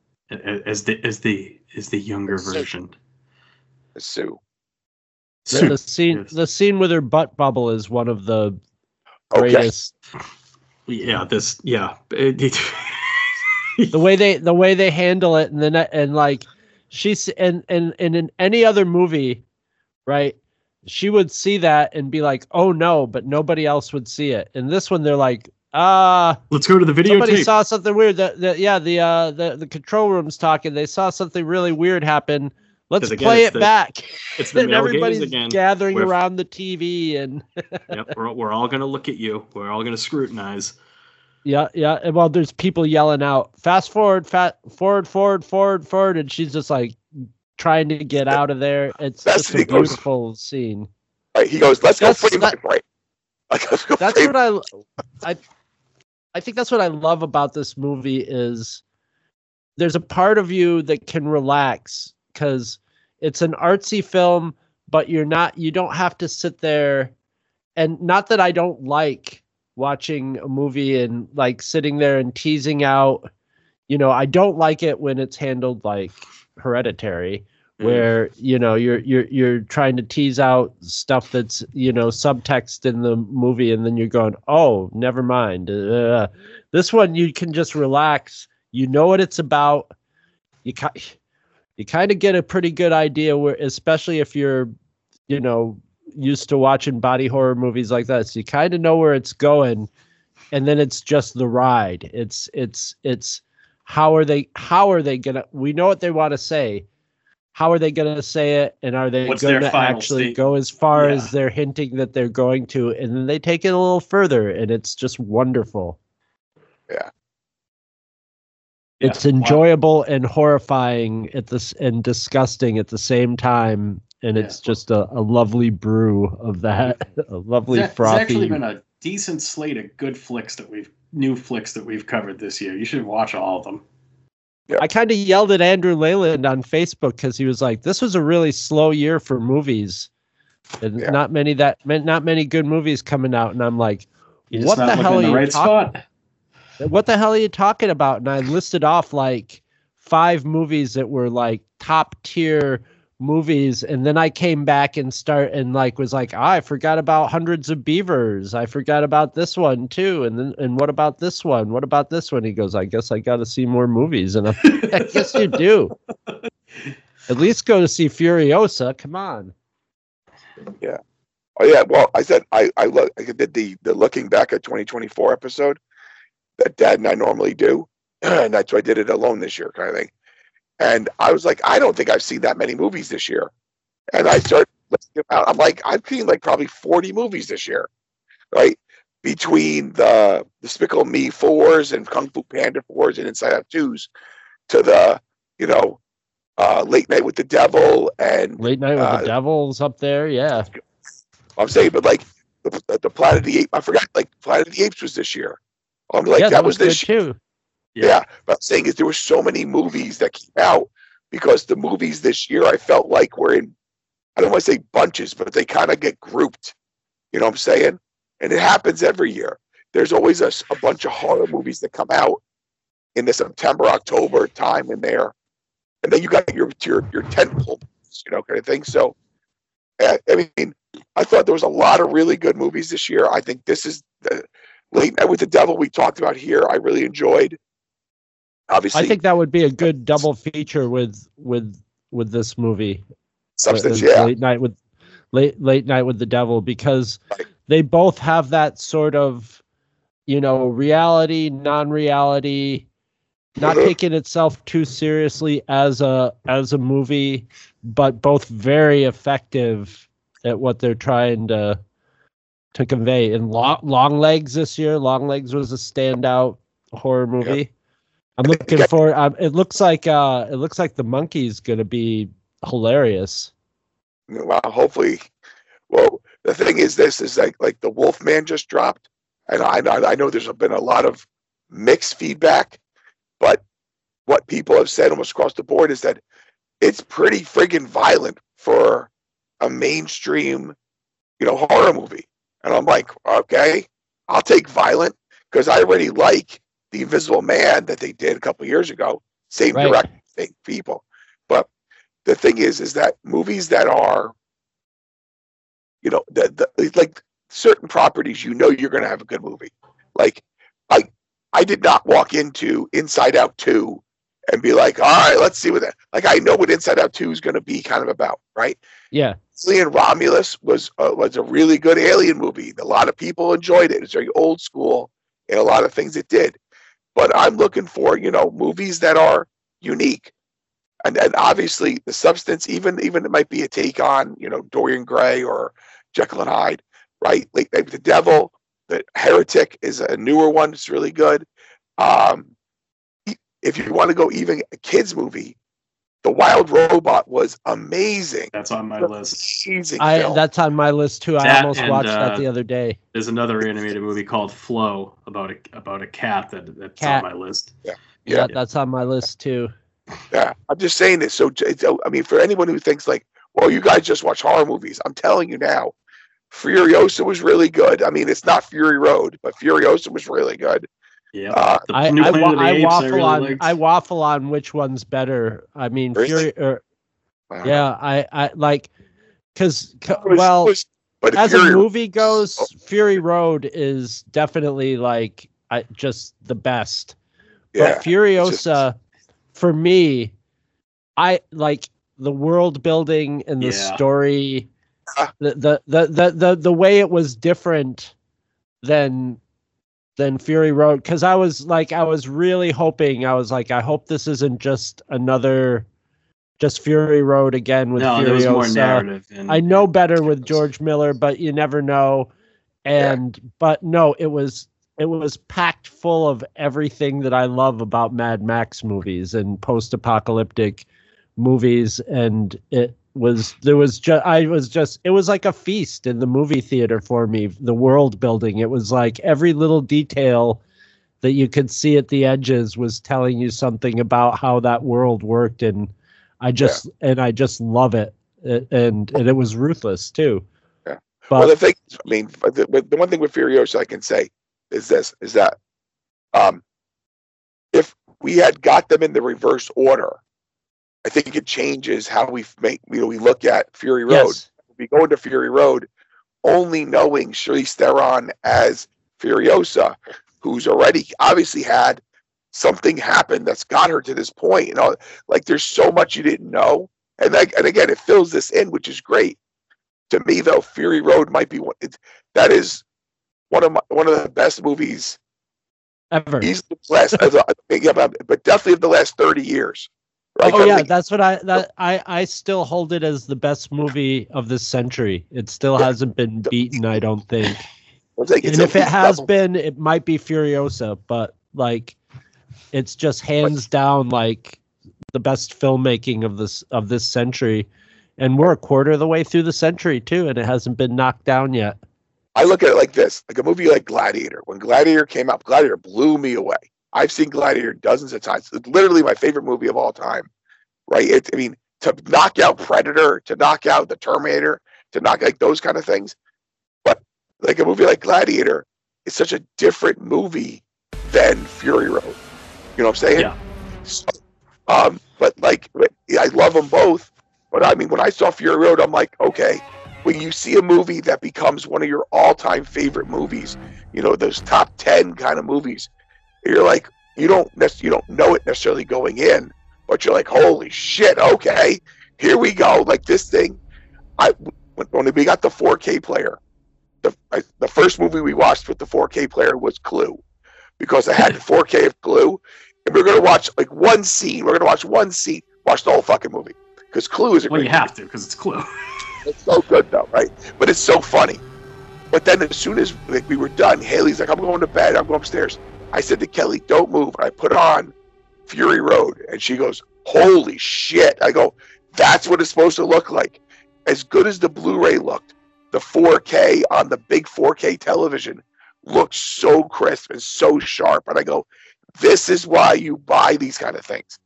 younger version. Sue. The scene with her butt bubble is one of the greatest. The way they handle it, and like she's and in any other movie, right? She would see that and be like, "Oh no," but nobody else would see it. In this one, they're like, let's go to the video. Somebody saw something weird. The control room's talking. They saw something really weird happen. Let's play it back. It's the male everybody's gaze again. Gathering around the TV and we're all gonna look at you. We're all gonna scrutinize. Yeah. And well, there's people yelling out, "Fast forward, forward," and she's just like trying to get out of there. It's just a beautiful scene. Right, he goes, "Let's go frame by frame." That's what I think that's what I love about this movie is there's a part of you that can relax because it's an artsy film, but you don't have to sit there. And not that I don't like watching a movie and like sitting there and teasing out, I don't like it when it's handled like Hereditary, where, you're trying to tease out stuff that's, subtext in the movie. And then you're going, oh, never mind. This one, you can just relax. You know what it's about. You kind of get a pretty good idea where, especially if you're, used to watching body horror movies like that. So you kind of know where it's going. And then it's just the ride. It's how are they gonna, we know what they want to say. How are they going to say it? And are they going to actually go as far as they're hinting that they're going to? And then they take it a little further, and it's just wonderful. Yeah. It's enjoyable and horrifying and disgusting at the same time. And it's just a lovely brew of that. A lovely frothy. It's actually been a decent slate of good new flicks that we've covered this year. You should watch all of them. Yep. I kind of yelled at Andrew Leyland on Facebook because he was like, "This was a really slow year for movies, and not many good movies coming out." And I'm like, "What the hell are you talking? What the hell are you talking about?" And I listed off like 5 movies that were like top tier movies, and then I came back and was like, I forgot about Hundreds of Beavers. I forgot about this one too. And what about this one? What about this one? He goes, I guess I got to see more movies. And I'm like, I guess you do. At least go to see Furiosa. Come on. Yeah. Oh yeah. Well, I said I did the looking back at 2024 episode that Dad and I normally do, and that's why I did it alone this year, kind of thing. And I was like, I don't think I've seen that many movies this year. And I started listening about, I'm like, I've seen like probably 40 movies this year, right? Between the Despicable Me 4s and Kung Fu Panda 4s and Inside Out 2s to the, Late Night with the Devil and Late Night with the Devil's up there. Yeah. I'm saying, but like the Planet of the Apes, I forgot, like Planet of the Apes was this year. I'm like, that was this year too. Yeah, but I'm saying is there were so many movies that came out because the movies this year I felt like were in, I don't want to say bunches, but they kind of get grouped. You know what I'm saying? And it happens every year. There's always a bunch of horror movies that come out in the September, October time in there. And then you got your tentpole, kind of thing. So, I mean, I thought there was a lot of really good movies this year. I think this is Late Night with the Devil we talked about here. I really enjoyed. Obviously, I think that would be a good double feature with this movie. Substance, yeah. Late Night with the Devil, because they both have that sort of, reality, non-reality, not taking itself too seriously as a movie, but both very effective at what they're trying to convey. And Long Legs this year, Long Legs was a standout horror movie. Yep. I'm looking for. It looks like The Monkey's gonna be hilarious. Well, hopefully. Well, the thing is, this is like the Wolfman just dropped, and I know there's been a lot of mixed feedback, but what people have said almost across the board is that it's pretty friggin' violent for a mainstream, horror movie. And I'm like, okay, I'll take violent, because I already like The Invisible Man that they did a couple years ago. Same directing people. But the thing is that movies that are, like certain properties, you're going to have a good movie. Like, I did not walk into Inside Out 2 and be like, all right, let's see what that. Like, I know what Inside Out 2 is going to be kind of about, right? Yeah. Alien Romulus was a really good alien movie. A lot of people enjoyed it. It's very old school in a lot of things it did. But I'm looking for, movies that are unique. And obviously The Substance, even it might be a take on, Dorian Gray or Jekyll and Hyde, right? Like The Devil, The Heretic is a newer one. It's really good. If you want to go even a kid's movie, The Wild Robot was amazing. That's on my list. Amazing film. That's on my list too. I almost watched that the other day. There's another animated movie called Flow about a cat that's on my list. Yeah, that's on my list too. Yeah, I'm just saying this. So, I mean, for anyone who thinks like, well, you guys just watch horror movies, I'm telling you now, Furiosa was really good. I mean, it's not Fury Road, but Furiosa was really good. Yeah, I waffle on which one's better. I mean, really? I like because as a movie goes, Fury Road is definitely like just the best. Yeah, but Furiosa, for me, I like the world building and the story, the way it was different than Fury Road, because I was really hoping, I hope this isn't just Fury Road again with Furiosa. There was more narrative. I know better with George Miller, but you never know. But no, it was packed full of everything that I love about Mad Max movies and post-apocalyptic movies, and it was like a feast in the movie theater for me. The world building, it was like every little detail that you could see at the edges was telling you something about how that world worked, and I just love it, and it was ruthless too. Yeah. But the thing, I mean, the one thing with Furiosa I can say is that if we had got them in the reverse order, I think it changes how we look at Fury Road. Yes. We go into Fury Road only knowing Charlize Theron as Furiosa, who's already obviously had something happen that's got her to this point. Like there's so much you didn't know, and again, it fills this in, which is great. To me, though, Fury Road might be one of the best movies ever. But definitely of the last 30 years. Right? Oh yeah, that's what I still hold it as the best movie of this century. It still hasn't been beaten, I don't think. And if it has been, it might be Furiosa, but like, it's just hands down like the best filmmaking of this century, and we're a quarter of the way through the century too, and it hasn't been knocked down yet. I look at it like this: like a movie like Gladiator. When Gladiator came out, Gladiator blew me away. I've seen Gladiator dozens of times. It's literally my favorite movie of all time, right? To knock out Predator, to knock out the Terminator, to knock like those kind of things. But like a movie like Gladiator is such a different movie than Fury Road. You know what I'm saying? Yeah. So, but I love them both. But I mean, when I saw Fury Road, I'm like, okay, when you see a movie that becomes one of your all-time favorite movies, you know, those top 10 kind of movies, you're like, you don't know it necessarily going in, but you're like, holy shit, okay, here we go. Like this thing, when we got the 4K player, the first movie we watched with the 4K player was Clue, because I had the 4K of Clue, and we were going to watch like one scene. We're going to watch one scene, watch the whole fucking movie, because Clue is a great Well, you have movie. to, because it's Clue. It's so good though, right? But it's so funny. But then as soon as we were done, Haley's like, I'm going to bed. I'm going upstairs. I said to Kelly, don't move. And I put on Fury Road, and she goes, holy shit. I go, that's what it's supposed to look like. As good as the Blu-ray looked, the 4K on the big 4K television looked so crisp and so sharp. And I go, this is why you buy these kind of things.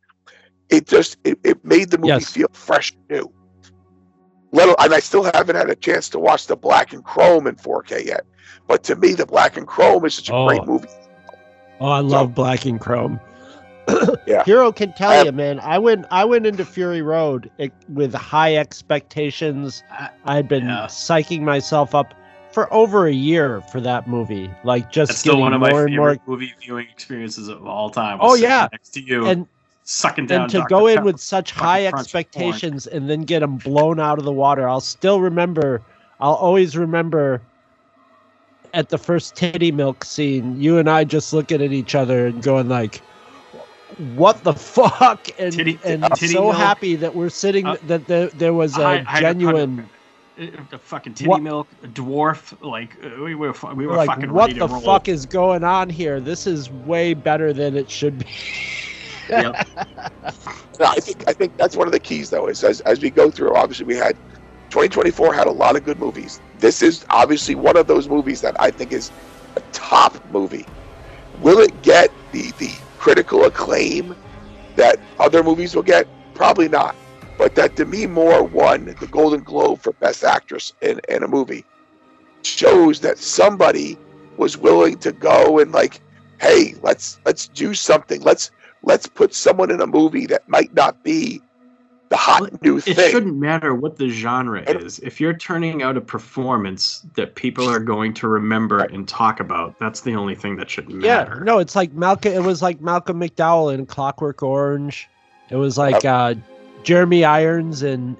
It made the movie feel fresh and new. And I still haven't had a chance to watch the Black and Chrome in 4K yet. But to me, the Black and Chrome is such a great movie. Oh, I love Black and Chrome. Yeah. Hero can tell you, man. I went into Fury Road with high expectations. I'd been psyching myself up for over a year for that movie. Like just That's still one of my more and more favorite movie viewing experiences of all time. Oh yeah, next to you and sucking down. And to Dr. go in Pepper, with such high Crunch expectations and then get them blown out of the water. I'll always remember at the first titty milk scene, you and I just looking at each other and going like, what the fuck? And Titty so milk. happy that we're sitting, that there was a genuine... The fucking titty milk, a dwarf, like we were like, fucking what ready the to roll. fuck is going on here? This is way better than it should be. Yep. No, I think that's one of the keys, though, is as we go through, obviously 2024 had a lot of good movies. This is obviously one of those movies that I think is a top movie. Will it get the critical acclaim that other movies will get? Probably not. But that Demi Moore won the Golden Globe for Best Actress in a movie shows that somebody was willing to go and like, hey, let's do something. Let's put someone in a movie that might not be the hot new thing. It shouldn't matter what the genre is. If you're turning out a performance that people are going to remember and talk about, that's the only thing that should matter. Yeah, no, it's like Malcolm. It was like Malcolm McDowell in Clockwork Orange. It was like Jeremy Irons in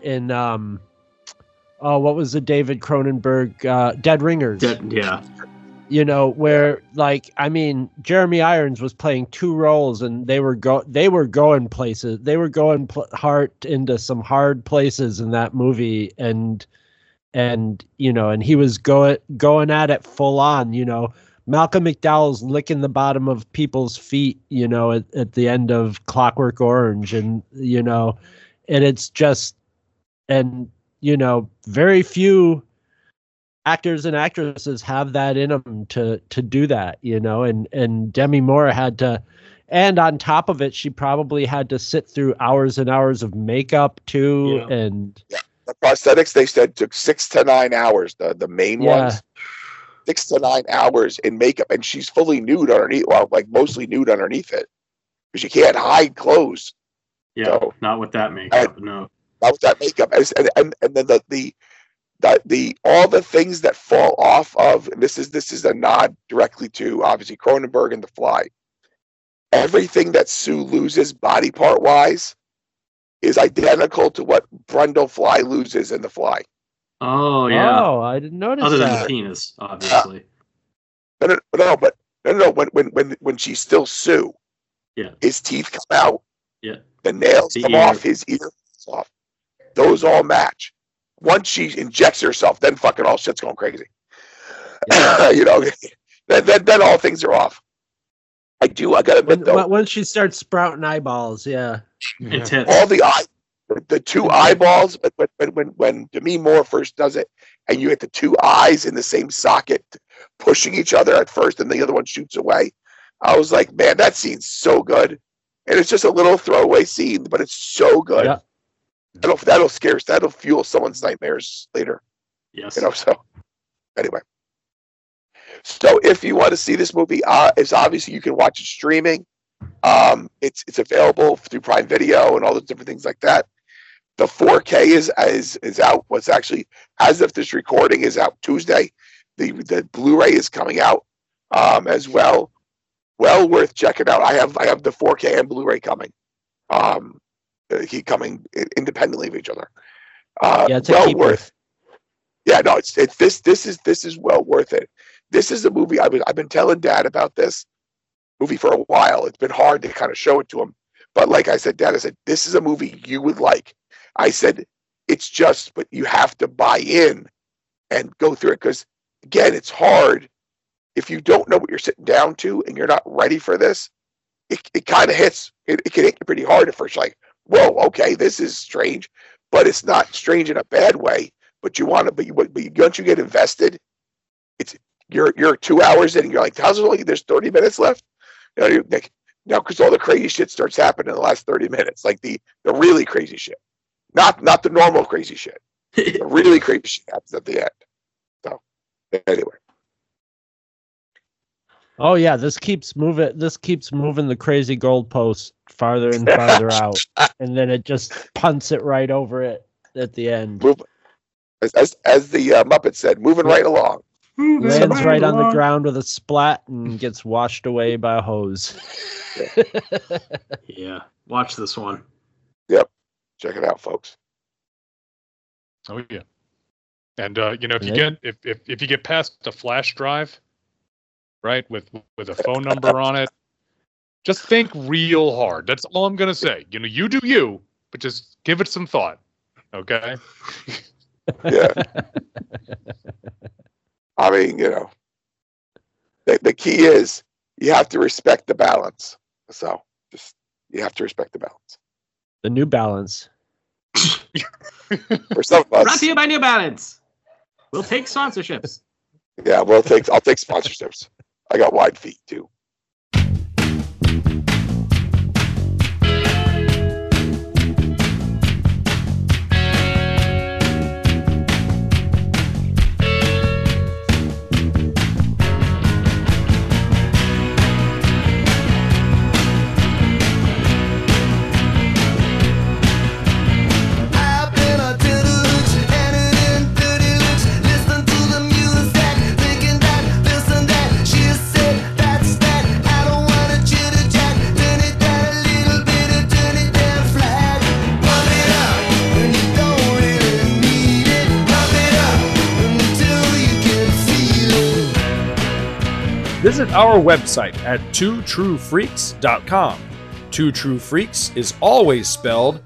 what was the David Cronenberg Dead Ringers? Yeah. You know, where like, I mean, Jeremy Irons was playing two roles and they were going places. They were going hard into some hard places in that movie, and you know, and he was going at it full on. You know, Malcolm McDowell's licking the bottom of people's feet, you know, at the end of Clockwork Orange, and you know, and it's just, and you know, very few actors and actresses have that in them to do that, you know, and Demi Moore had to, and on top of it, she probably had to sit through hours and hours of makeup too. Yeah. And the prosthetics, they said, took 6 to 9 hours. The main ones, 6 to 9 hours in makeup, and she's fully nude underneath. Well, like mostly nude underneath it, because you can't hide clothes. Yeah, so, not with that makeup. No, not with that makeup, and then the all the things that fall off of, and this is a nod directly to obviously Cronenberg and The Fly. Everything that Sue loses body part wise is identical to what Brundle Fly loses in The Fly. Oh yeah. Oh, I didn't notice Other that. than the penis, obviously. No, when she's still Sue, his teeth come out. Yeah. The nails come off, his ear comes off. Those all match. Once she injects herself, then fucking all shit's going crazy. Yeah. You know, then all things are off. I gotta admit though. Once she starts sprouting eyeballs, it's all the two eyeballs. But when Demi Moore first does it, and you get the two eyes in the same socket, pushing each other at first, and the other one shoots away. I was like, man, that scene's so good, and it's just a little throwaway scene, but it's so good. Yeah. That'll fuel someone's nightmares later. Yes. You know, so anyway. So if you want to see this movie, it's obviously you can watch it streaming. It's available through Prime Video and all those different things like that. The 4K is out. What's actually, as of this recording, is out Tuesday. The Blu-ray is coming out as well. Well worth checking out. I have the 4K and Blu-ray coming. Coming independently of each other. It's well worth. Yeah, no, it's this is well worth it. This is a movie I've been telling Dad about this movie for a while. It's been hard to kind of show it to him, but like I said, Dad, I said this is a movie you would like. I said it's just, but you have to buy in and go through it because again, it's hard if you don't know what you're sitting down to and you're not ready for this. It kind of hits. It can hit you pretty hard at first. Like, whoa, okay, this is strange, but it's not strange in a bad way. But you want to, but once you get invested, it's you're 2 hours in, and you're like, how's it only there's 30 minutes left? You know, like, now because all the crazy shit starts happening in the last 30 minutes, like the really crazy shit, not the normal crazy shit. The really crazy shit happens at the end. So anyway. Oh yeah, this keeps moving the crazy goalpost farther and farther out, and then it just punts it right over it at the end. As the Muppet said, moving right along. Lands right on the ground with a splat and gets washed away by a hose. Yeah, watch this one. Yep, check it out, folks. Oh yeah, and if you get past the flash drive, right, with a phone number on it, just think real hard. That's all I'm gonna say. You do you, but just give it some thought. Okay. Yeah. I mean, the key is you have to respect the balance. So you have to respect the balance. The New Balance. For some of us. Brought to you by New Balance. We'll take sponsorships. Yeah, I'll take sponsorships. I got wide feet too. Visit our website at twotruefreaks.com. Two True Freaks is always spelled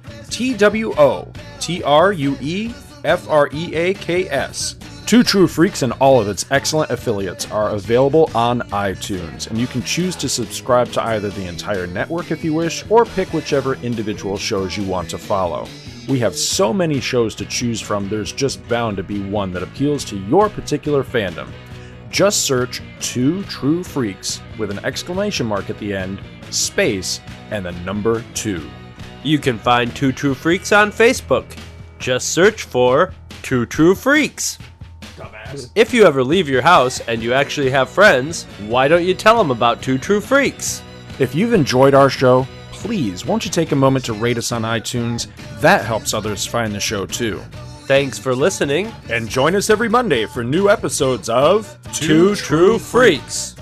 TWOTRUEFREAKS. Two True Freaks and all of its excellent affiliates are available on iTunes, and you can choose to subscribe to either the entire network if you wish, or pick whichever individual shows you want to follow. We have so many shows to choose from, there's just bound to be one that appeals to your particular fandom. Just search Two True Freaks with an exclamation mark at the end, space, and the number 2. You can find Two True Freaks on Facebook. Just search for Two True Freaks. Dumbass. If you ever leave your house and you actually have friends, why don't you tell them about Two True Freaks? If you've enjoyed our show, please won't you take a moment to rate us on iTunes? That helps others find the show too. Thanks for listening, and join us every Monday for new episodes of Two True Freaks.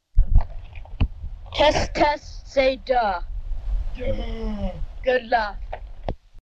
Test, say duh. Yeah. Good luck.